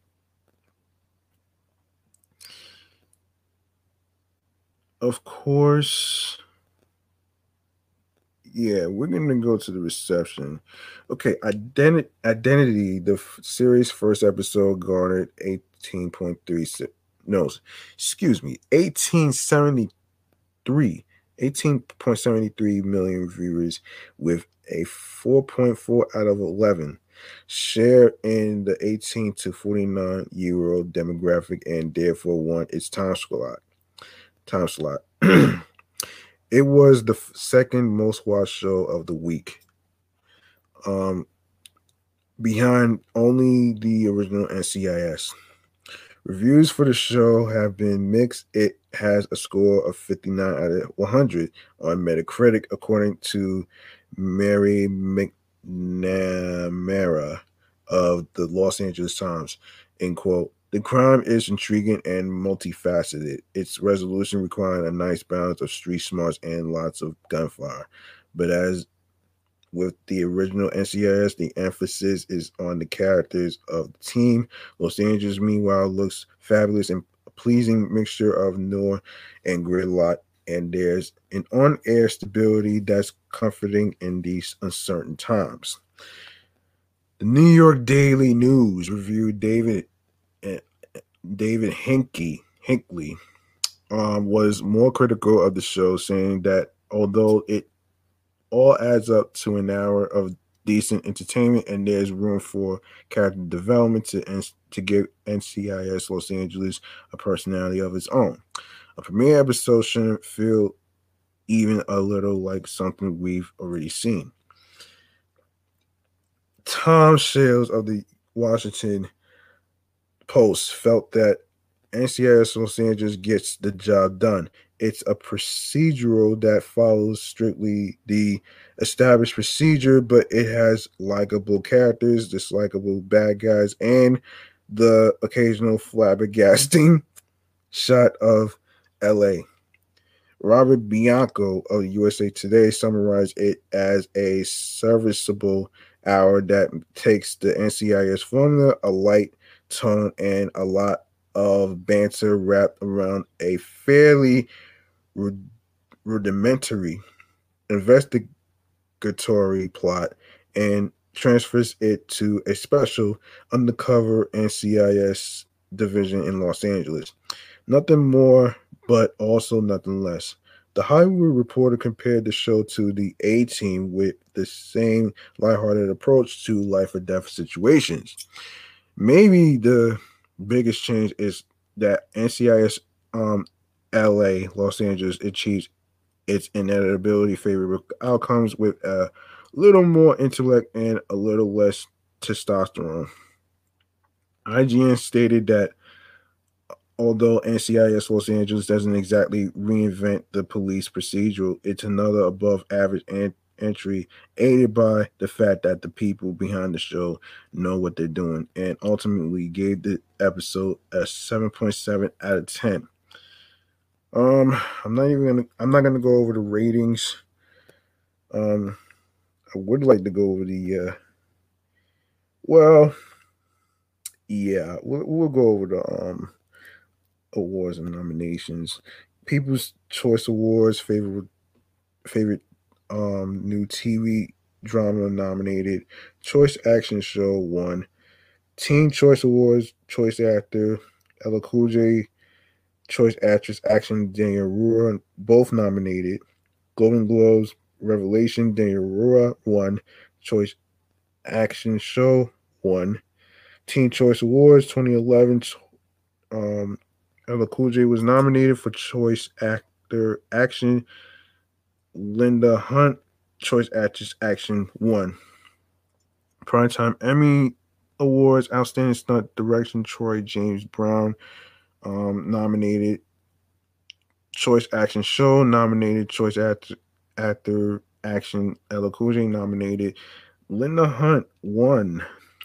Of course, yeah, we're going to go to the reception. Okay, Identity, the series' first episode garnered 18.36. No, excuse me, 18.73 million viewers with a 4.4 out of 11 share in the 18 to 49-year-old demographic, and therefore won its time slot. It was the second most watched show of the week, behind only the original NCIS. Reviews for the show have been mixed. It has a score of 59 out of 100 on Metacritic, according to Mary McNamara of the Los Angeles Times. In quote, "The crime is intriguing and multifaceted. Its resolution requiring a nice balance of street smarts and lots of gunfire. But as with the original NCIS, the emphasis is on the characters of the team. Los Angeles, meanwhile, looks fabulous and a pleasing mixture of noir and gridlock, and there's an on-air stability that's comforting in these uncertain times." The New York Daily News reviewed David Hinckley was more critical of the show, saying that although it all adds up to an hour of decent entertainment, and there's room for character development to give NCIS Los Angeles a personality of its own. A premiere episode shouldn't feel even a little like something we've already seen. Tom Shales of the Washington Post felt that NCIS Los Angeles gets the job done. It's a procedural that follows strictly the established procedure, but it has likable characters, dislikable bad guys, and the occasional flabbergasting shot of LA. Robert Bianco of USA Today summarized it as a serviceable hour that takes the NCIS formula, a light tone, and a lot of banter wrapped around a fairly rudimentary investigatory plot, and transfers it to a special undercover NCIS division in Los Angeles. Nothing more, but also nothing less. The Hollywood Reporter compared the show to the A-Team with the same lighthearted approach to life or death situations. Maybe the biggest change is that NCIS LA, Los Angeles, achieves its inevitability favorable outcomes with a little more intellect and a little less testosterone. IGN stated that Although NCIS Los Angeles doesn't exactly reinvent the police procedural, it's another above average entry, aided by the fact that the people behind the show know what they're doing, and ultimately gave the episode a 7.7 out of 10. I'm not gonna go over the ratings. I would like to go over the well, yeah, we'll go over the awards and nominations. People's Choice Awards, favorite new TV drama nominated. Choice Action Show won. Teen Choice Awards, Choice Actor, Ella Cool J, Choice Actress Action, Daniel Rua, both nominated. Golden Globes, Revelation, Daniel Rua won. Choice Action Show won. Teen Choice Awards 2011, um, Ella Cool J was nominated for Choice Actor Action. Linda Hunt, Choice Actress Action won. Primetime Emmy Awards, Outstanding Stunt Direction, Troy James Brown nominated. Choice Action Show nominated. Choice Actor Action, Ella Cool J nominated. Linda Hunt won.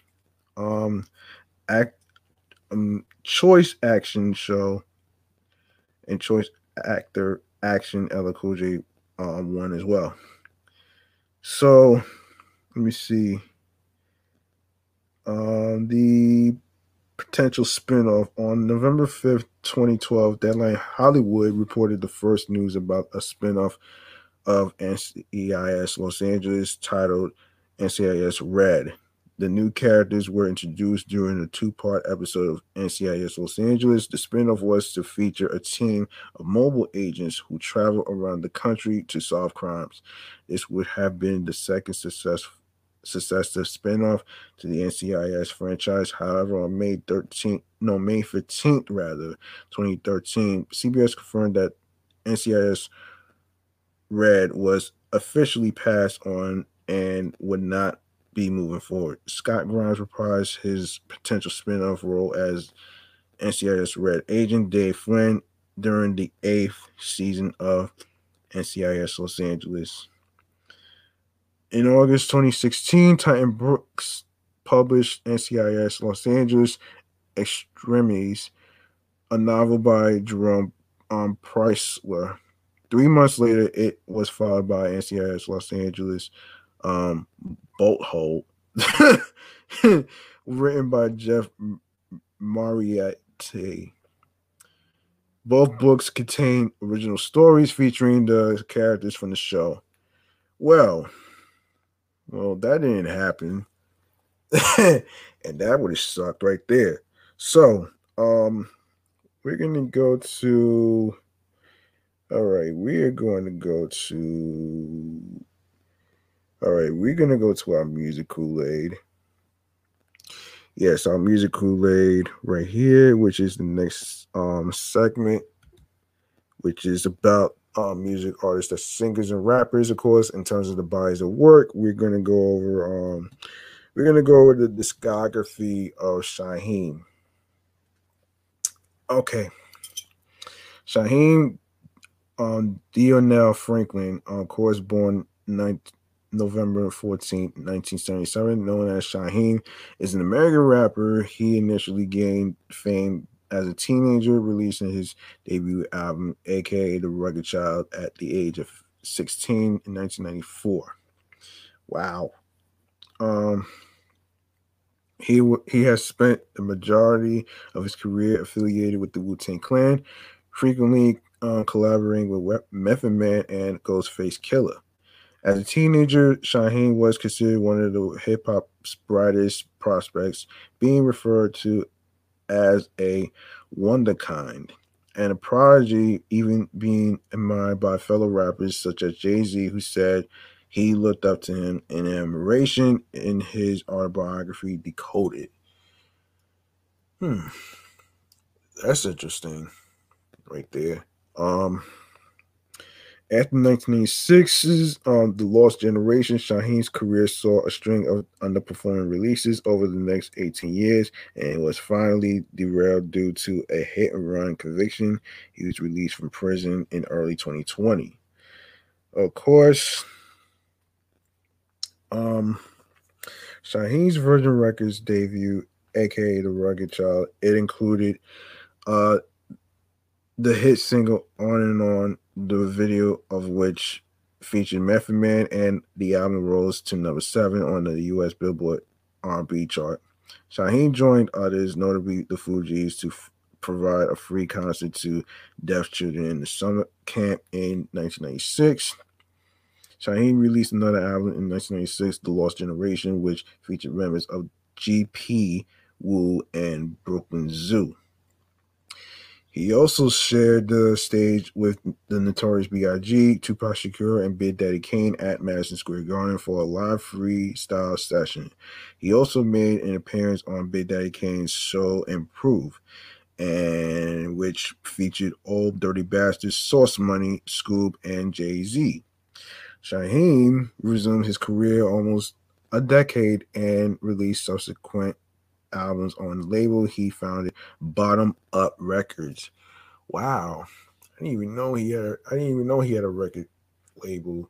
Act Choice Action Show and Choice Actor Action, Ella Cool J won as well. So let me see. The potential spinoff on November 5th, 2012, Deadline Hollywood reported the first news about a spinoff of NCIS Los Angeles titled NCIS Red. The new characters were introduced during a two-part episode of NCIS Los Angeles. The spinoff was to feature a team of mobile agents who travel around the country to solve crimes. This would have been the second successive spinoff to the NCIS franchise. However, on May 15th, 2013, CBS confirmed that NCIS Red was officially passed on and would not be moving forward. Scott Grimes reprised his potential spin-off role as NCIS Red agent Dave Flynn during the 8th season of NCIS Los Angeles. In August 2016, Titan Brooks published NCIS Los Angeles Extremes, a novel by Jerome Preisler. 3 months later, it was followed by NCIS Los Angeles Bolt Hole, written by Jeff Mariette. Both books contain original stories featuring the characters from the show. Well, that didn't happen. And that would have sucked right there. So, we're going to go to... All right, we're going to go to our music Kool-Aid. Yes, our music Kool-Aid right here, which is the next segment, which is about music artists, the singers and rappers, of course. In terms of the bodies of work, we're gonna go over the discography of Shyheim. Okay, Shyheim Dionell Franklin, of course, born November 14, 1977, known as Shyheim, is an American rapper. He initially gained fame as a teenager, releasing his debut album, aka The Rugged Child, at the age of 16 in 1994. Wow. He has spent the majority of his career affiliated with the Wu-Tang Clan, frequently collaborating with Method Man and Ghostface Killah. As a teenager, Shyheim was considered one of the hip-hop's brightest prospects, being referred to as a wonderkind and a prodigy, even being admired by fellow rappers such as Jay-Z, who said he looked up to him in admiration in his autobiography, Decoded. That's interesting right there. After 1986's The Lost Generation, Shaheen's career saw a string of underperforming releases over the next 18 years and was finally derailed due to a hit and run conviction. He was released from prison in early 2020. Of course, Shaheen's Virgin Records debut, aka The Rugged Child, it included uh, the hit single On and On, the video of which featured Method Man, and the album rose to number 7 on the U.S. Billboard R&B chart. Shaheen joined others, notably the Fugees, to provide a free concert to deaf children in the summer camp in 1996. Shaheen released another album in 1996, The Lost Generation, which featured members of GP, Wu, and Brooklyn Zoo. He also shared the stage with the Notorious B.I.G., Tupac Shakur, and Big Daddy Kane at Madison Square Garden for a live freestyle session. He also made an appearance on Big Daddy Kane's show Improve, and which featured Old Dirty Bastards, Sauce Money, Scoop, and Jay-Z. Shaheen resumed his career almost a decade and released subsequent albums on the label he founded, Bottom Up Records. Wow, I didn't even know he had a record label.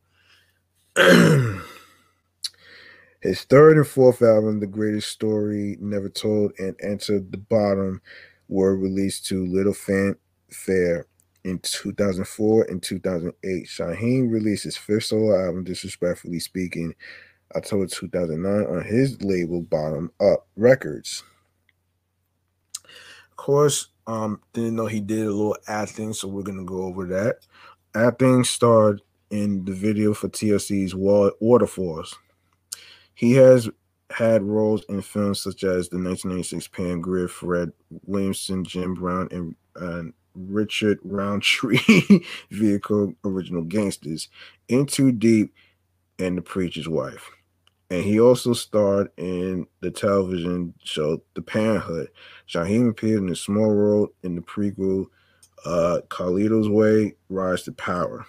His third and fourth album, The Greatest Story Never Told and Enter the Bottom, were released to little fanfare in 2004 and 2008. Shaheen released his fifth solo album, Disrespectfully Speaking, October 2009 on his label Bottom Up Records. Of course, didn't know he did a little acting, so we're gonna go over that. Acting starred in the video for TLC's Waterfalls. He has had roles in films such as the 1996 Pam Grier, Fred Williamson, Jim Brown, and Richard Roundtree vehicle Original Gangsters, In Too Deep, and The Preacher's Wife. And he also starred in the television show The Parenthood. Shaheen appeared in a small role in the prequel Carlito's Way, Rise to Power.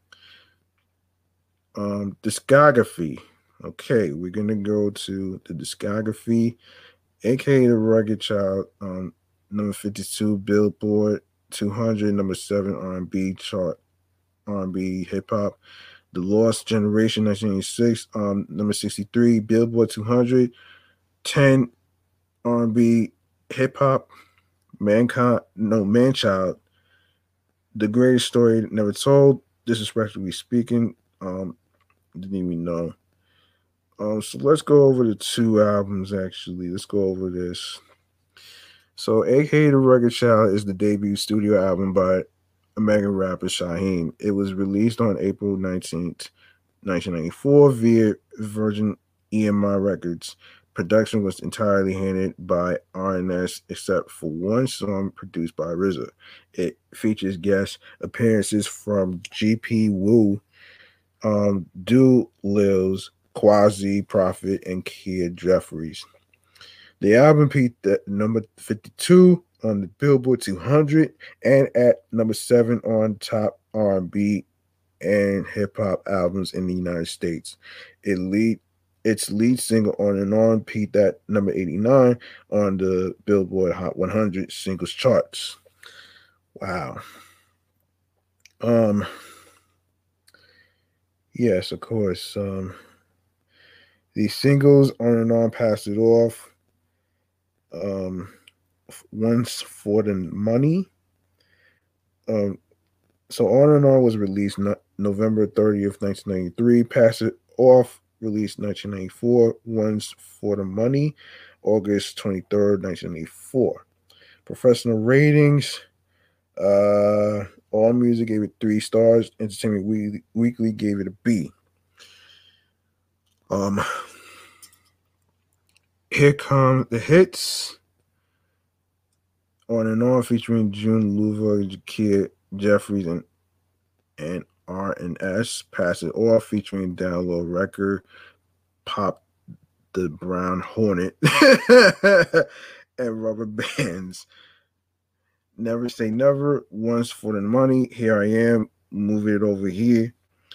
Discography. Okay, we're going to go to the discography, aka The Rugged Child, number 52 Billboard 200, number 7 R&B chart, R&B hip hop. The Lost Generation 1986, number 63 Billboard 200, 10 R&B hip hop. Manchild, The Greatest Story Never Told, Disrespectfully Speaking, didn't even know. So let's go over the two albums, actually. Let's go over this. So, aka The Rugged Child is the debut studio album by American rapper Shaheen. It was released on April 19th, 1994 via Virgin EMI Records. Production was entirely handled by R&S except for one song produced by RZA. It features guest appearances from GP Wu, Do Lils, Quasi, Prophet, and Kia Jeffries. The album peaked at number 52 on the Billboard 200 and at number 7 on top R&B and hip hop albums in the United States. Its lead single On and On peaked at number 89 on the Billboard Hot 100 singles charts. Wow. Yes, of course. The singles On and On, Pass It Off, Once for the Money. So On and On was released November 30th, 1993. Pass It Off, released 1994. Once for the Money, August 23rd, 1994. Professional ratings. All Music gave it 3 stars. Entertainment Weekly gave it a B. Here come the hits. On and On featuring June Luva, Jakia Jeffries, and R&S. Pass It Off featuring Download Record, Pop the Brown Hornet, and Rubber Bands. Never Say Never, Once for the Money, Here I Am, move it over here.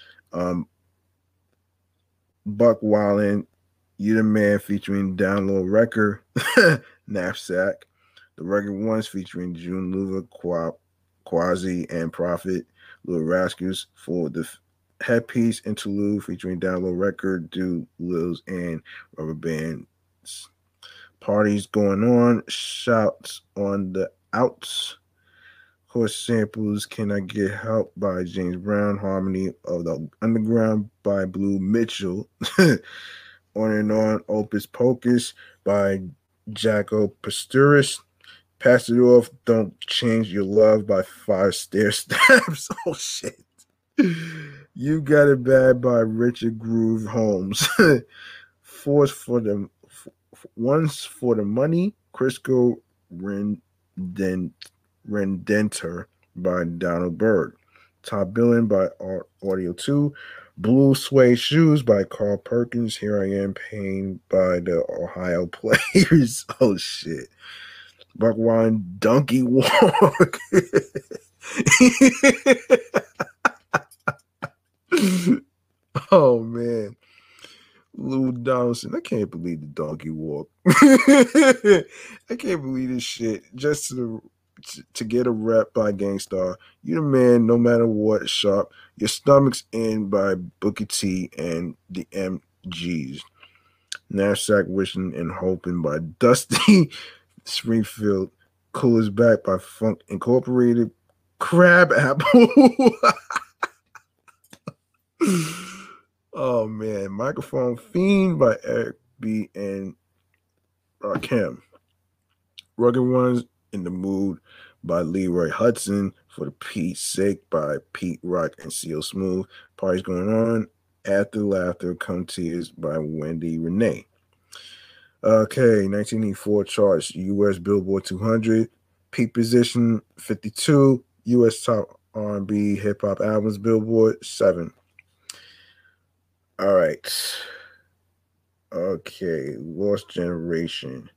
Buck Wildin, You the Man featuring Download Record, Knapsack. The Rugged Ones featuring June Luva, Quasi, and Prophet. Lil Rascals for the Headpiece Interlude featuring Download Record, Do Lils, and Rubber Bands. Parties going on, shouts on the outs. Horse samples, Can I Get Help by James Brown, Harmony of the Underground by Blue Mitchell, On and On, Opus Pocus by Jaco Pastorius, Pass It Off, Don't Change Your Love by Five Stair Steps. Oh, shit. You Got It Bad by Richard Groove Holmes. Ones for the Money, Crisco Rendenter by Donald Byrd. Top Billing by Audio 2. Blue Suede Shoes by Carl Perkins. Here I Am Pain by the Ohio Players. Oh, shit. Buckwine Donkey Walk. Oh, man. Lou Donaldson. I can't believe the Donkey Walk. I can't believe this shit. Just to get a rep by Gangstar. You the Man, No Matter What, Sharp. Your Stomach's In by Bookie T and the MGs. Knapsack Wishing and Hoping by Dusty Springfield. Cool is Back by Funk Incorporated. Crab Apple. Oh, man. Microphone Fiend by Eric B. and Rakim. Rugged Ones, In the Mood by Leroy Hudson. For the Pete's Sake by Pete Rock and Seal Smooth. Parties Going On. After Laughter, Come Tears by Wendy Renee. Okay, 1984 charts. U.S. Billboard 200. Peak position 52. U.S. Top R&B Hip Hop Albums Billboard 7. All right. Okay, Lost Generation.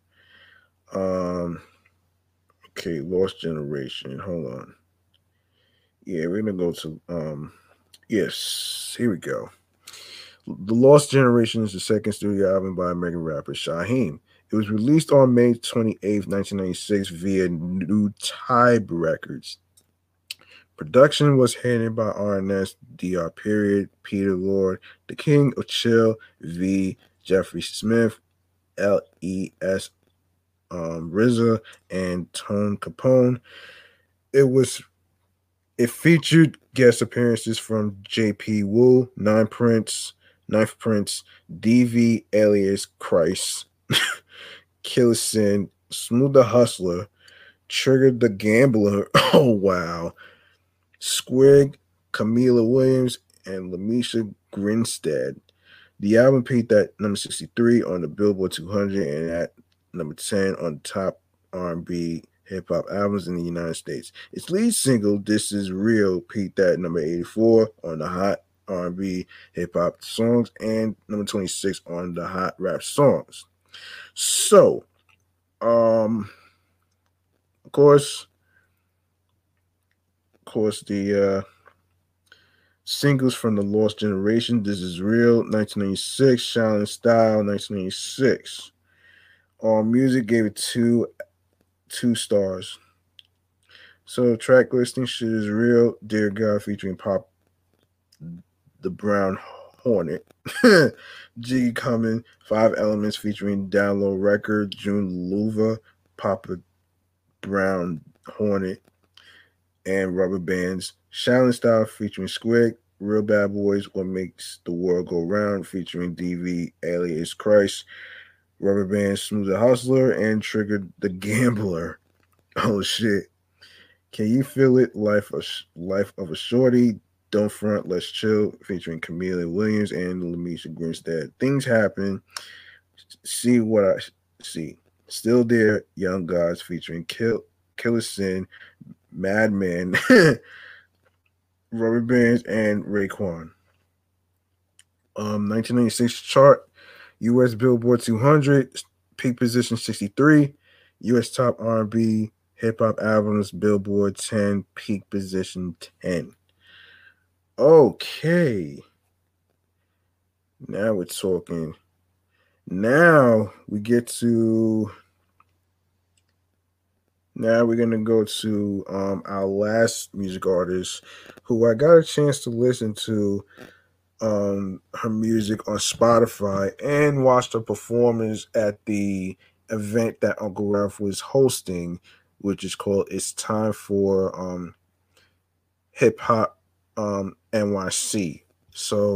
Okay, Lost Generation. Hold on. Yeah, we're gonna go to yes, here we go. The Lost Generation is the second studio album by American rapper Shyheim. It was released on May 28th, 1996 via New Type Records. Production was headed by RNS, DR Period, Peter Lord, The King of Chill, V, Jeffrey Smith, LES RZA, and Tone Capone. It featured guest appearances from JP Wu, Ninth Prince, DV alias Christ, Killer Sin, Smooth the Hustler, Trigger the Gambler, oh wow, Squig, Camila Williams, and Lamisha Grinstead. The album peaked at number 63 on the Billboard 200 and at number 10 on top R&B hip-hop albums in the United States. Its lead single, This Is Real, peaked at number 84 on the Hot R&B hip-hop songs and number 26 on the Hot Rap songs. So, of course, the singles from the Lost Generation, This Is Real, 1996, Shining Style, 1996. Music gave it two stars. So track listing, Shit Is Real, Dear God featuring Pop the Brown Hornet, Jiggy Coming, 5 Elements featuring Download Record, June Luva, Papa Brown Hornet, and Rubber Bands. Shining Style featuring Squig, Real Bad Boys, What Makes the World Go Round featuring DV alias Christ, Rubber Bands, Smooth the Hustler, and Trigger the Gambler. Oh shit. Can You Feel It? Life of a Shorty, Don't Front, Let's Chill featuring Camila Williams and Lamisha Grinstead. Things Happen, See What I See, Still There, Young Gods featuring Killer Sin, Madman, Rubber Bands, and Raekwon. 1996 chart, U.S. Billboard 200, peak position 63. U.S. Top R&B Hip Hop Albums Billboard 10, peak position 10. Okay. Now we're talking. Now we get to. Now we're gonna go to our last music artist, who I got a chance to listen to her music on Spotify and watched her performance at the event that Uncle Ralph was hosting, which is called "It's Time for Hip Hop NYC." So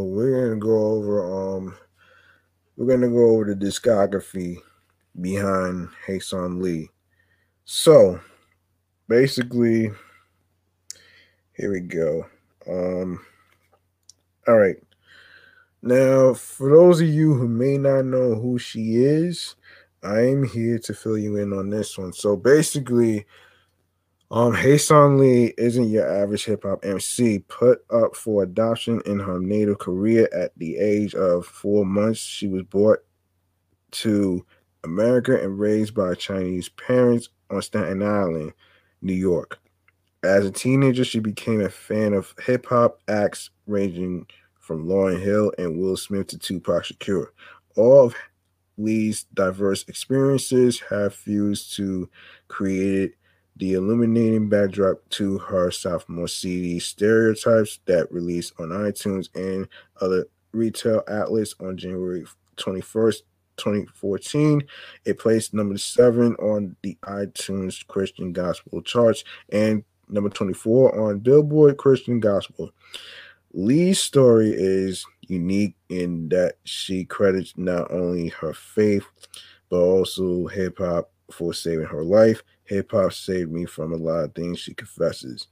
we're gonna go over the discography behind Hasan Lee. So basically, here we go. Um, all right. Now, for those of you who may not know who she is, I am here to fill you in on this one. So basically, Hasan Lee isn't your average hip hop MC. Put up for adoption in her native Korea at the age of 4 months. She was brought to America and raised by Chinese parents on Staten Island, New York. As a teenager, she became a fan of hip hop acts ranging from Lauryn Hill and Will Smith to Tupac Shakur. All of Lee's diverse experiences have fused to create the illuminating backdrop to her sophomore CD, Stereotypes, that released on iTunes and other retail outlets on January 21st, 2014. It placed number 7 on the iTunes Christian Gospel charts and number 24 on Billboard Christian Gospel. Lee's story is unique in that she credits not only her faith, but also hip hop for saving her life. Hip hop saved me from a lot of things, she confesses.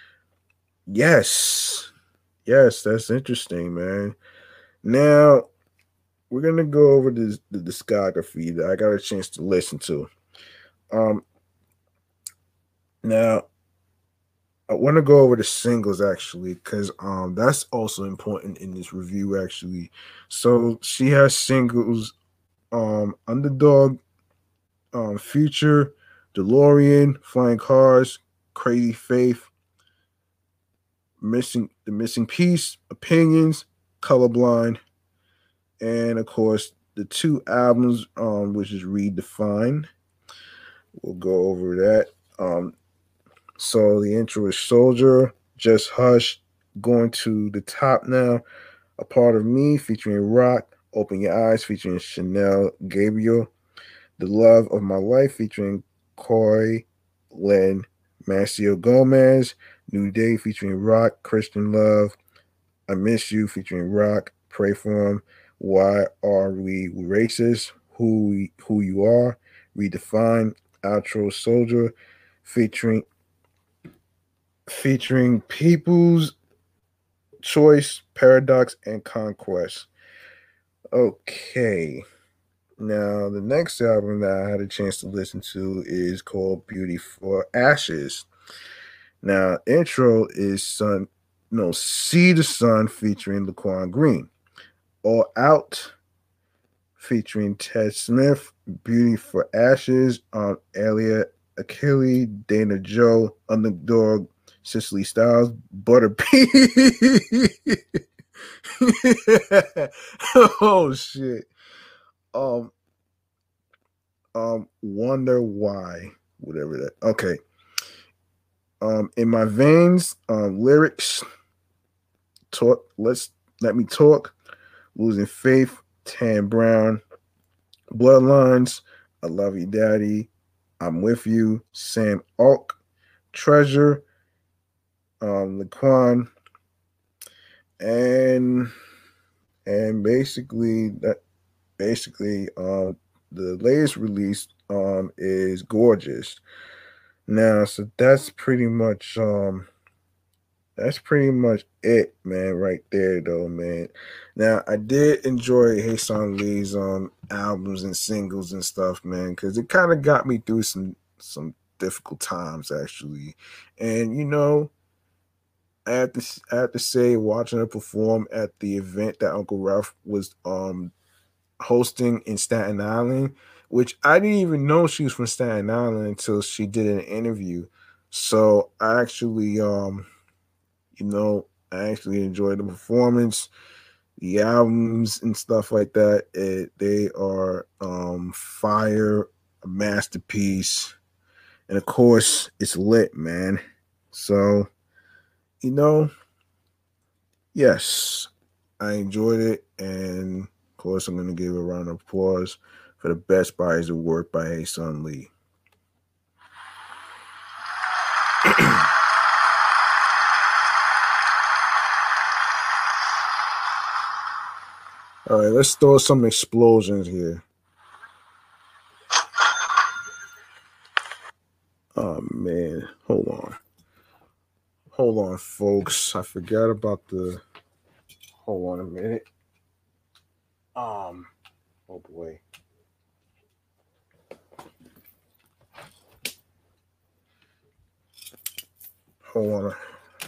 Yes, yes, that's interesting, man. Now, we're going to go over the discography that I got a chance to listen to. Um, Now, I want to go over the singles actually, because that's also important in this review actually. So she has singles Underdog, Future, DeLorean, Flying Cars, Crazy Faith, Missing Piece, Opinions, Colorblind, and of course the two albums, which is Redefined. We'll go over that. So the intro is Soldier, Just Hush, Going to the Top Now, A Part of Me featuring Rock, Open Your Eyes featuring Chanel Gabriel, The Love of My Life featuring Corey Len Macio Gomez, New Day featuring Rock, Christian Love, I Miss You featuring Rock, Pray For Him, Why Are We Racist, Who You Are, Redefine, Outro Soldier featuring People's Choice, Paradox, and Conquest. Okay. Now, the next album that I had a chance to listen to is called Beauty for Ashes. Now, intro is See the Sun featuring Laquan Green. All Out featuring Ted Smith, Beauty for Ashes on Elliot Achille, Dana Joe, Underdog, Cicely Styles, Butter P. Oh shit. Um Wonder Why, whatever that. Okay. In My Veins, lyrics, let me talk, Losing Faith, Tan Brown, Bloodlines, I Love You Daddy, I'm With You, Sam Alk, Treasure, Laquan, and basically the latest release is Gorgeous. Now, so that's pretty much it, man, right there though, man. Now, I did enjoy Hasan Lee's albums and singles and stuff, man, because it kind of got me through some difficult times actually. And I have to say, watching her perform at the event that Uncle Ralph was hosting in Staten Island, which I didn't even know she was from Staten Island until she did an interview. So I actually you know I actually enjoyed the performance, the albums and stuff like that. They are fire, a masterpiece, and of course, it's lit, man. So, you know, yes, I enjoyed it, and of course, I'm gonna give a round of applause for the best bodies of work by Hasan Lee. All right, let's throw some explosions here. Oh man, hold on, folks. I forgot about the. Hold on a minute. Oh boy. Hold on.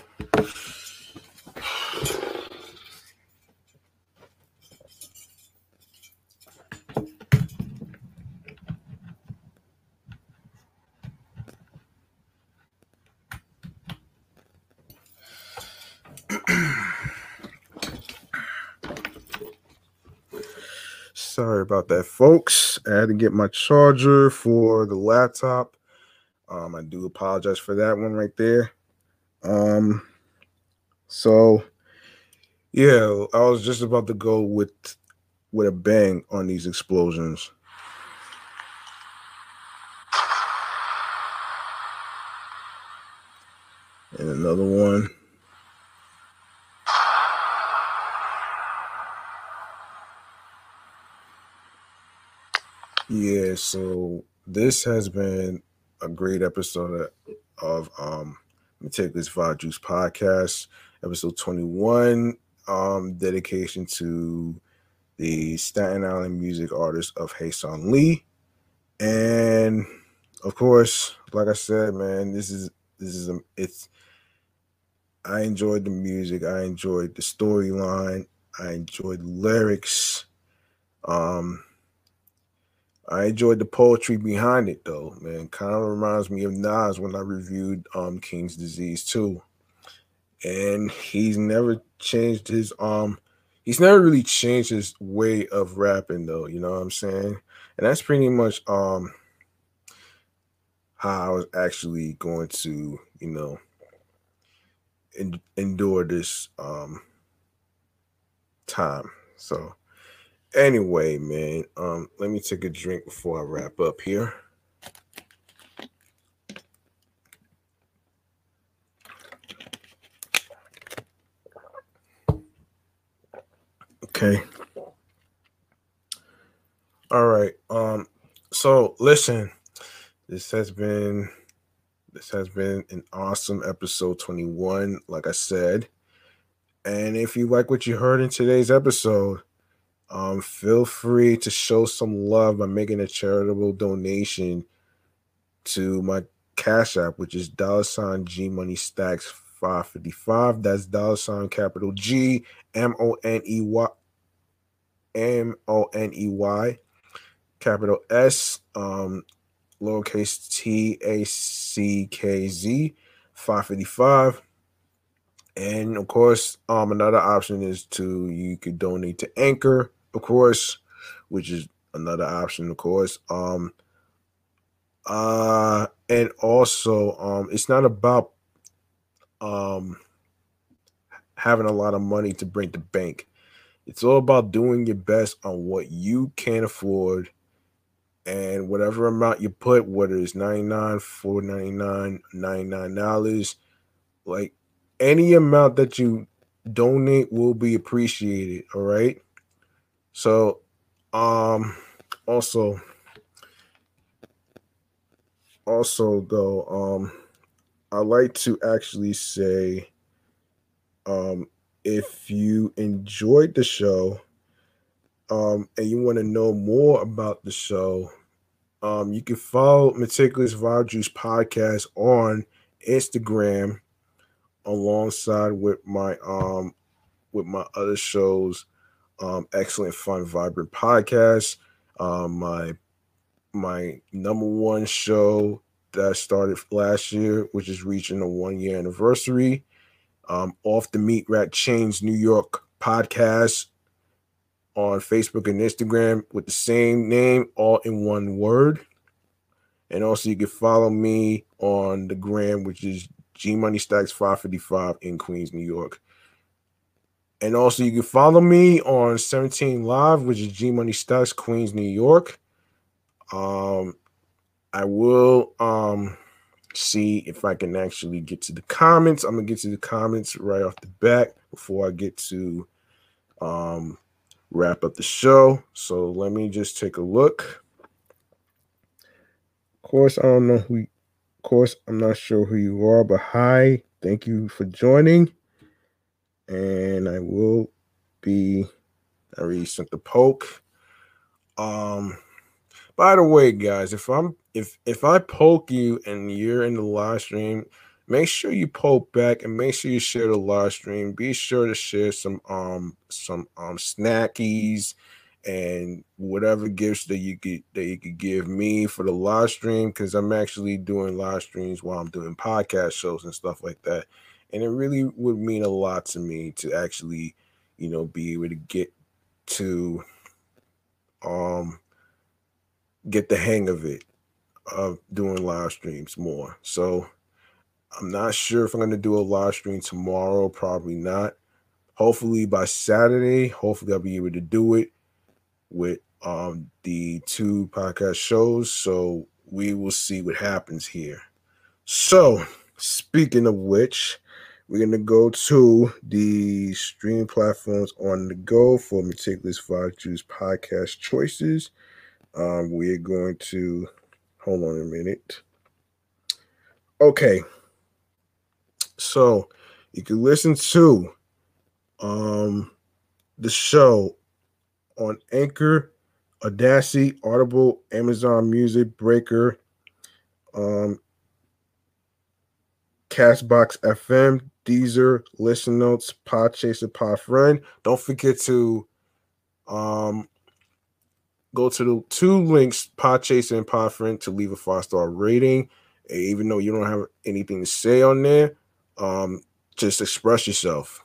Sorry about that, folks. I had to get my charger for the laptop. I do apologize for that one right there. So yeah, I was just about to go with a bang on these explosions. And another one. Yeah, so this has been a great episode of Meticulous Vibe Juice Podcast, episode 21, dedication to the Staten Island music artist of Hasan Lee. And of course, like I said, man, it's I enjoyed the music, I enjoyed the storyline, I enjoyed the lyrics. I enjoyed the poetry behind it though, man. Kind of reminds me of Nas when I reviewed King's Disease too. And he's never really changed his way of rapping though, you know what I'm saying? And that's pretty much how I was actually going to, endure this time. So anyway, man, let me take a drink before I wrap up here. Okay. All right. So listen, this has been an awesome episode 21, like I said. And if you like what you heard in today's episode, feel free to show some love by making a charitable donation to my Cash App, which is $G Money Stacks 555. That's capital G MONEY capital S lowercase TACKZ 555. And of course, another option is you could donate to Anchor, of course, which is another option, of course. And also, it's not about having a lot of money to bring to bank. It's all about doing your best on what you can afford, and whatever amount you put, whether it's $99, $4.99, $99, like any amount that you donate will be appreciated. All right. So, also though, I like to actually say, if you enjoyed the show, and you want to know more about the show, you can follow Meticulous Vibe Juice Podcast on Instagram alongside with my other shows, Excellent Fun Vibrant Podcast, my number one show that I started last year, which is reaching a 1 year anniversary. Off the Meat Rat Chains New York podcast on Facebook and Instagram with the same name, all in one word. And also you can follow me on the gram, which is G Money Stacks 555 in Queens, New York. And also you can follow me on 17 Live, which is G Money Stacks, Queens, New York. I will see if I can actually get to the comments. I'm gonna get to the comments right off the bat before I get to wrap up the show. So let me just take a look. Of course, I don't know who. Of course, I'm not sure who you are, but hi, thank you for joining. And I will be. I already sent the poke. By the way, guys, if I poke you and you're in the live stream, make sure you poke back and make sure you share the live stream. Be sure to share some snackies and whatever gifts that you could give me for the live stream, because I'm actually doing live streams while I'm doing podcast shows and stuff like that. And it really would mean a lot to me to actually, be able to get the hang of it, of doing live streams more. So I'm not sure if I'm going to do a live stream tomorrow. Probably not. Hopefully by Saturday, hopefully I'll be able to do it with the 2 podcast shows. So we will see what happens here. So speaking of which, we're going to go to the streaming platforms on the go for Meticulous Vibe Juice podcast choices. We're going to hold on a minute. Okay, so you can listen to the show on Anchor, Audacity, Audible, Amazon Music, Breaker, Castbox FM, Deezer, Listen Notes, Podchaser, Podfriend. Don't forget to go to the 2 links, Podchaser and Podfriend, to leave a 5-star rating. Even though you don't have anything to say on there, just express yourself.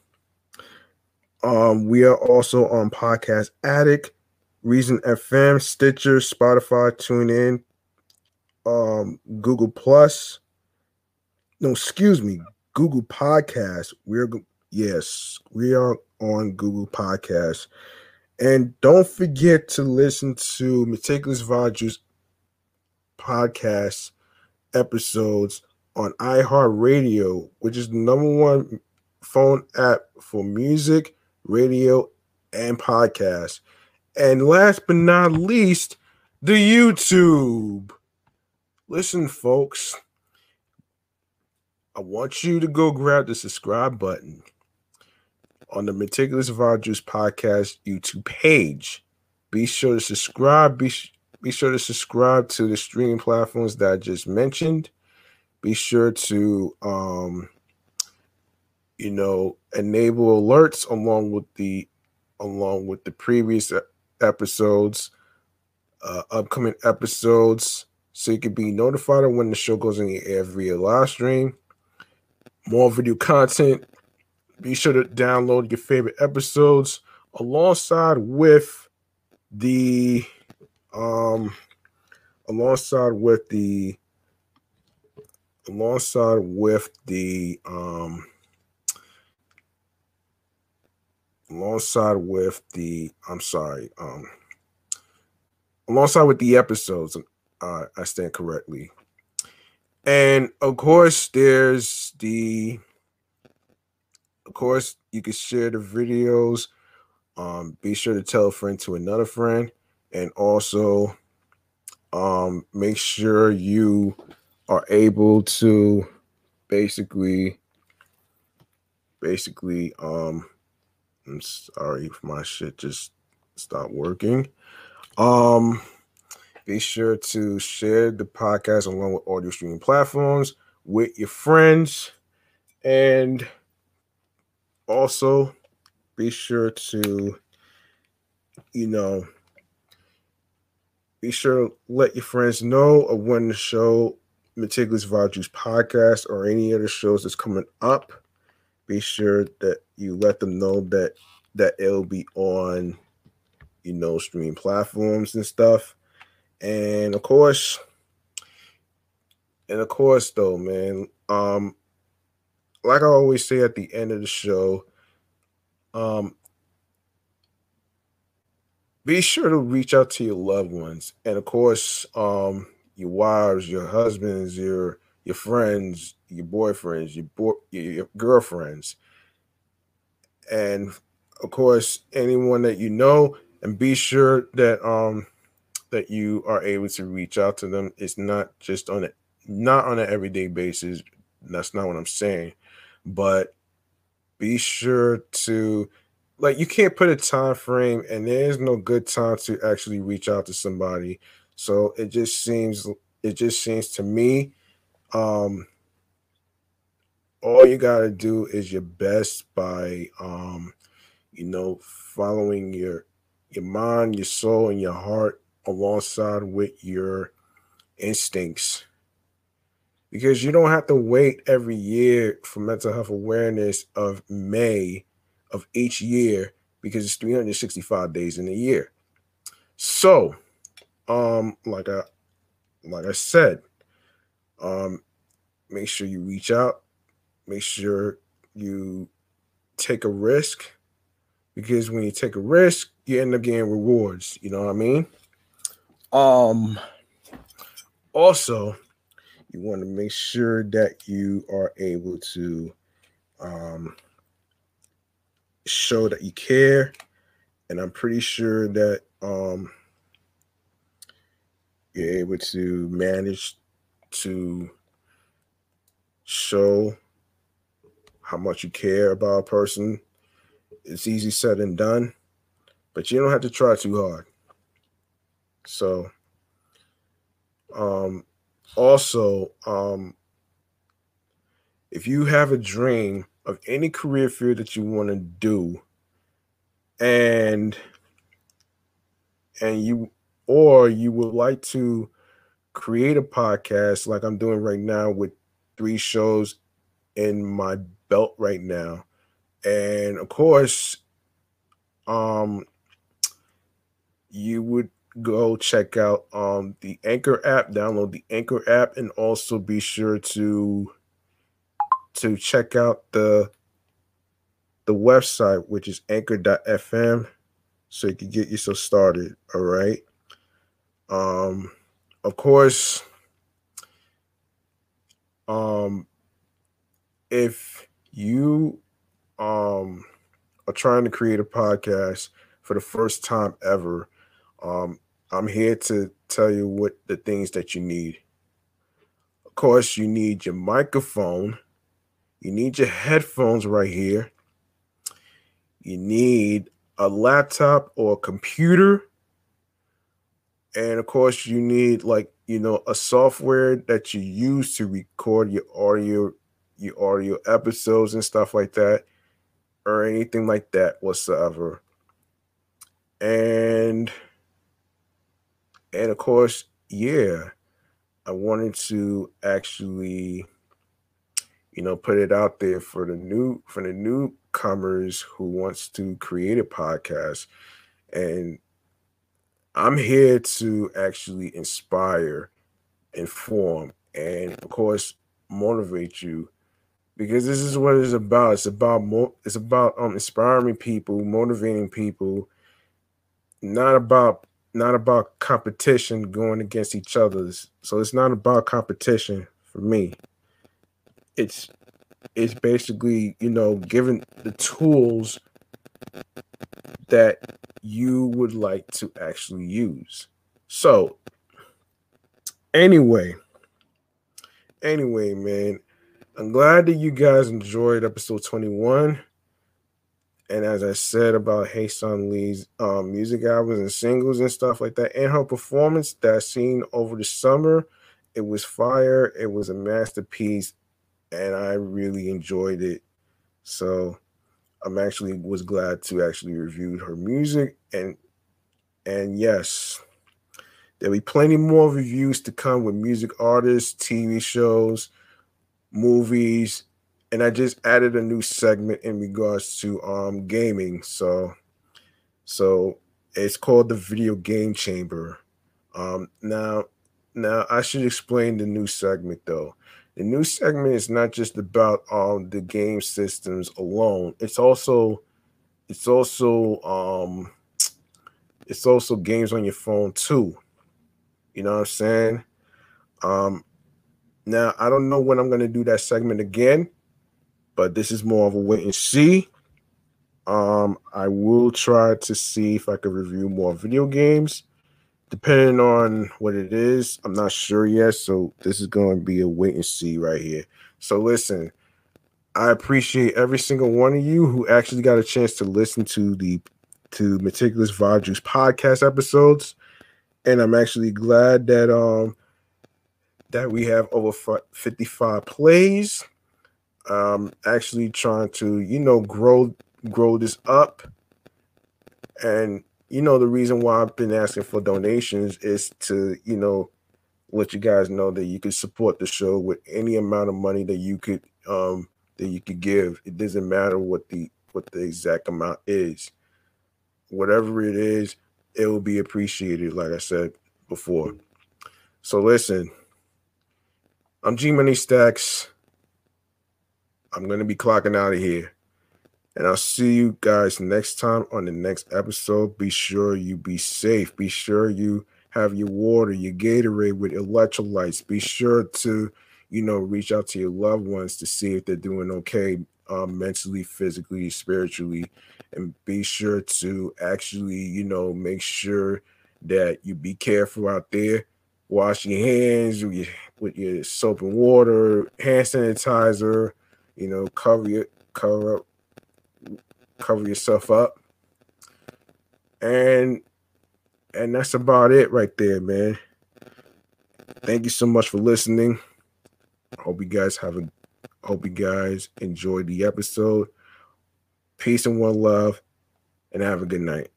We are also on Podcast Addict, Reason FM, Stitcher, Spotify, TuneIn, Google Plus. No, excuse me, Google Podcasts. We are on Google Podcasts. And don't forget to listen to Meticulous Vibe Juice podcast episodes on iHeartRadio, which is the #1 phone app for music, radio, and podcasts. And last but not least, the YouTube. Listen, folks, I want you to go grab the subscribe button on the Meticulous Vibe Juice podcast YouTube page. Be sure to subscribe. Be sure to subscribe to the streaming platforms that I just mentioned. Be sure to enable alerts along with the previous episodes, upcoming episodes, so you can be notified of when the show goes in the air via live stream. More video content. Be sure to download your favorite episodes alongside with the episodes. I stand correctly. And of course, you can share the videos. Be sure to tell a friend to another friend, and also make sure you are able to basically I'm sorry if my shit just stopped working. Be sure to share the podcast along with audio streaming platforms with your friends, and also be sure to let your friends know of when the show Meticulous Vibe Juice podcast or any other shows that's coming up. be sure that you let them know that it'll be on, streaming platforms and stuff. And of course, though, man, like I always say at the end of the show, um, be sure to reach out to your loved ones, and of course, your wives, your husbands, your friends, your boyfriends, your girlfriends, and of course, anyone that you know, and be sure that you are able to reach out to them. It's not just not on an everyday basis. That's not what I'm saying, but be sure to, like, you can't put a time frame, and there is no good time to actually reach out to somebody. So it just seems to me, um all you got to do is your best by following your mind, your soul, and your heart alongside with your instincts, because you don't have to wait every year for mental health awareness of May of each year, because it's 365 days in a year. So, like I said, um, make sure you reach out, make sure you take a risk, because when you take a risk, you end up getting rewards. You know what I mean? Um, Also, you want to make sure that you are able to um, show that you care, and I'm pretty sure that you're able to manage to show how much you care about a person. It's easy said and done, but you don't have to try too hard. So, um, also, if you have a dream of any career field that you want to do, and and you or you would like to create a podcast like I'm doing right now with 3 shows in my belt right now. And of course, um, you would go check out the Anchor app, download the Anchor app, and also be sure to check out the website, which is anchor.fm, so you can get yourself started. All right. Um, of course, um, if you um are trying to create a podcast for the first time ever, um, I'm here to tell you what the things that you need. Of course, you need your microphone, you need your headphones right here, you need a laptop or a computer, and of course, you need, like, a software that you use to record your audio episodes and stuff like that, or anything like that whatsoever. And of course, yeah, I wanted to actually, put it out there for the newcomers who wants to create a podcast. And I'm here to actually inspire, inform, and of course motivate you, because this is what it's about. It's about inspiring people, motivating people, not about competition going against each other's. So it's not about competition for me. It's basically, giving the tools that you would like to actually use. So anyway, man, I'm glad that you guys enjoyed episode 21. And as I said about Hae-Sun Lee's music albums and singles and stuff like that, and her performance that I seen over the summer, it was fire. It was a masterpiece, and I really enjoyed it. So I'm actually was glad to actually review her music, and yes, there'll be plenty more reviews to come with music artists, TV shows, movies, and I just added a new segment in regards to gaming. So it's called the Video Game Chamber. Now I should explain the new segment though. The new segment is not just about the game systems alone. It's also it's also games on your phone too. You know what I'm saying? Um Now I don't know when I'm gonna do that segment again, but this is more of a wait and see. I will try to see if I could review more video games, depending on what it is. I'm not sure yet, so this is going to be a wait and see right here. So listen, I appreciate every single one of you who actually got a chance to listen to Meticulous Vibe Juice podcast episodes, and I'm actually glad that we have over 55 plays. Actually trying to grow this up, and the reason why I've been asking for donations is to let you guys know that you can support the show with any amount of money that you could give. It doesn't matter what the exact amount is. Whatever it is, it will be appreciated, like I said before. So listen, I'm G Money Stacks. I'm going to be clocking out of here. And I'll see you guys next time on the next episode. Be sure you be safe. Be sure you have your water, your Gatorade with electrolytes. Be sure to, reach out to your loved ones to see if they're doing okay mentally, physically, spiritually. And be sure to actually, make sure that you be careful out there. Wash your hands with your soap and water, hand sanitizer. Cover yourself up, and that's about it right there, man. Thank you so much for listening. Hope you guys enjoyed the episode. Peace and one love, and have a good night.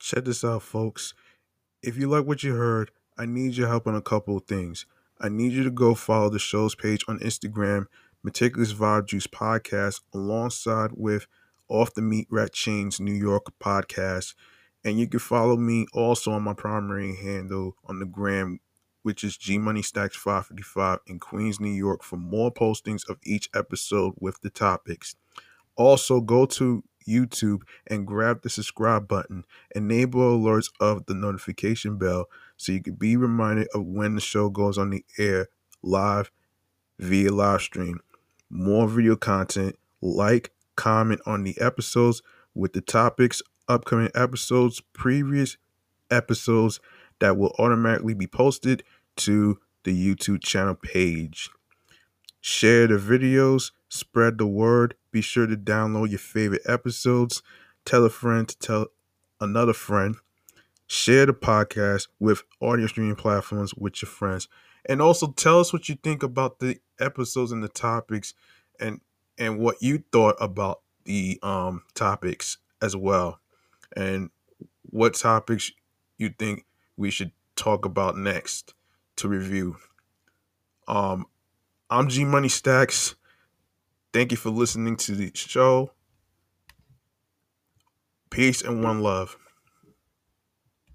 Check this out, folks. If you like what you heard, I need your help on a couple of things. I need you to go follow the show's page on Instagram, Meticulous Vibe Juice Podcast, alongside with Off the Meat Rat Chains New York podcast. And you can follow me also on my primary handle on the gram, which is G Money Stacks 555 in Queens, New York, for more postings of each episode with the topics. Also, go to YouTube and grab the subscribe button. Enable alerts of the notification bell so you can be reminded of when the show goes on the air live via live stream. More video content, like, comment on the episodes with the topics, upcoming episodes, previous episodes that will automatically be posted to the YouTube channel page. Share the videos, spread the word. Be sure to download your favorite episodes. Tell a friend to tell another friend. Share the podcast with audio streaming platforms with your friends. And also tell us what you think about the episodes and the topics and what you thought about the topics as well. And what topics you think we should talk about next to review. I'm G Money Stacks. Thank you for listening to the show. Peace and one love.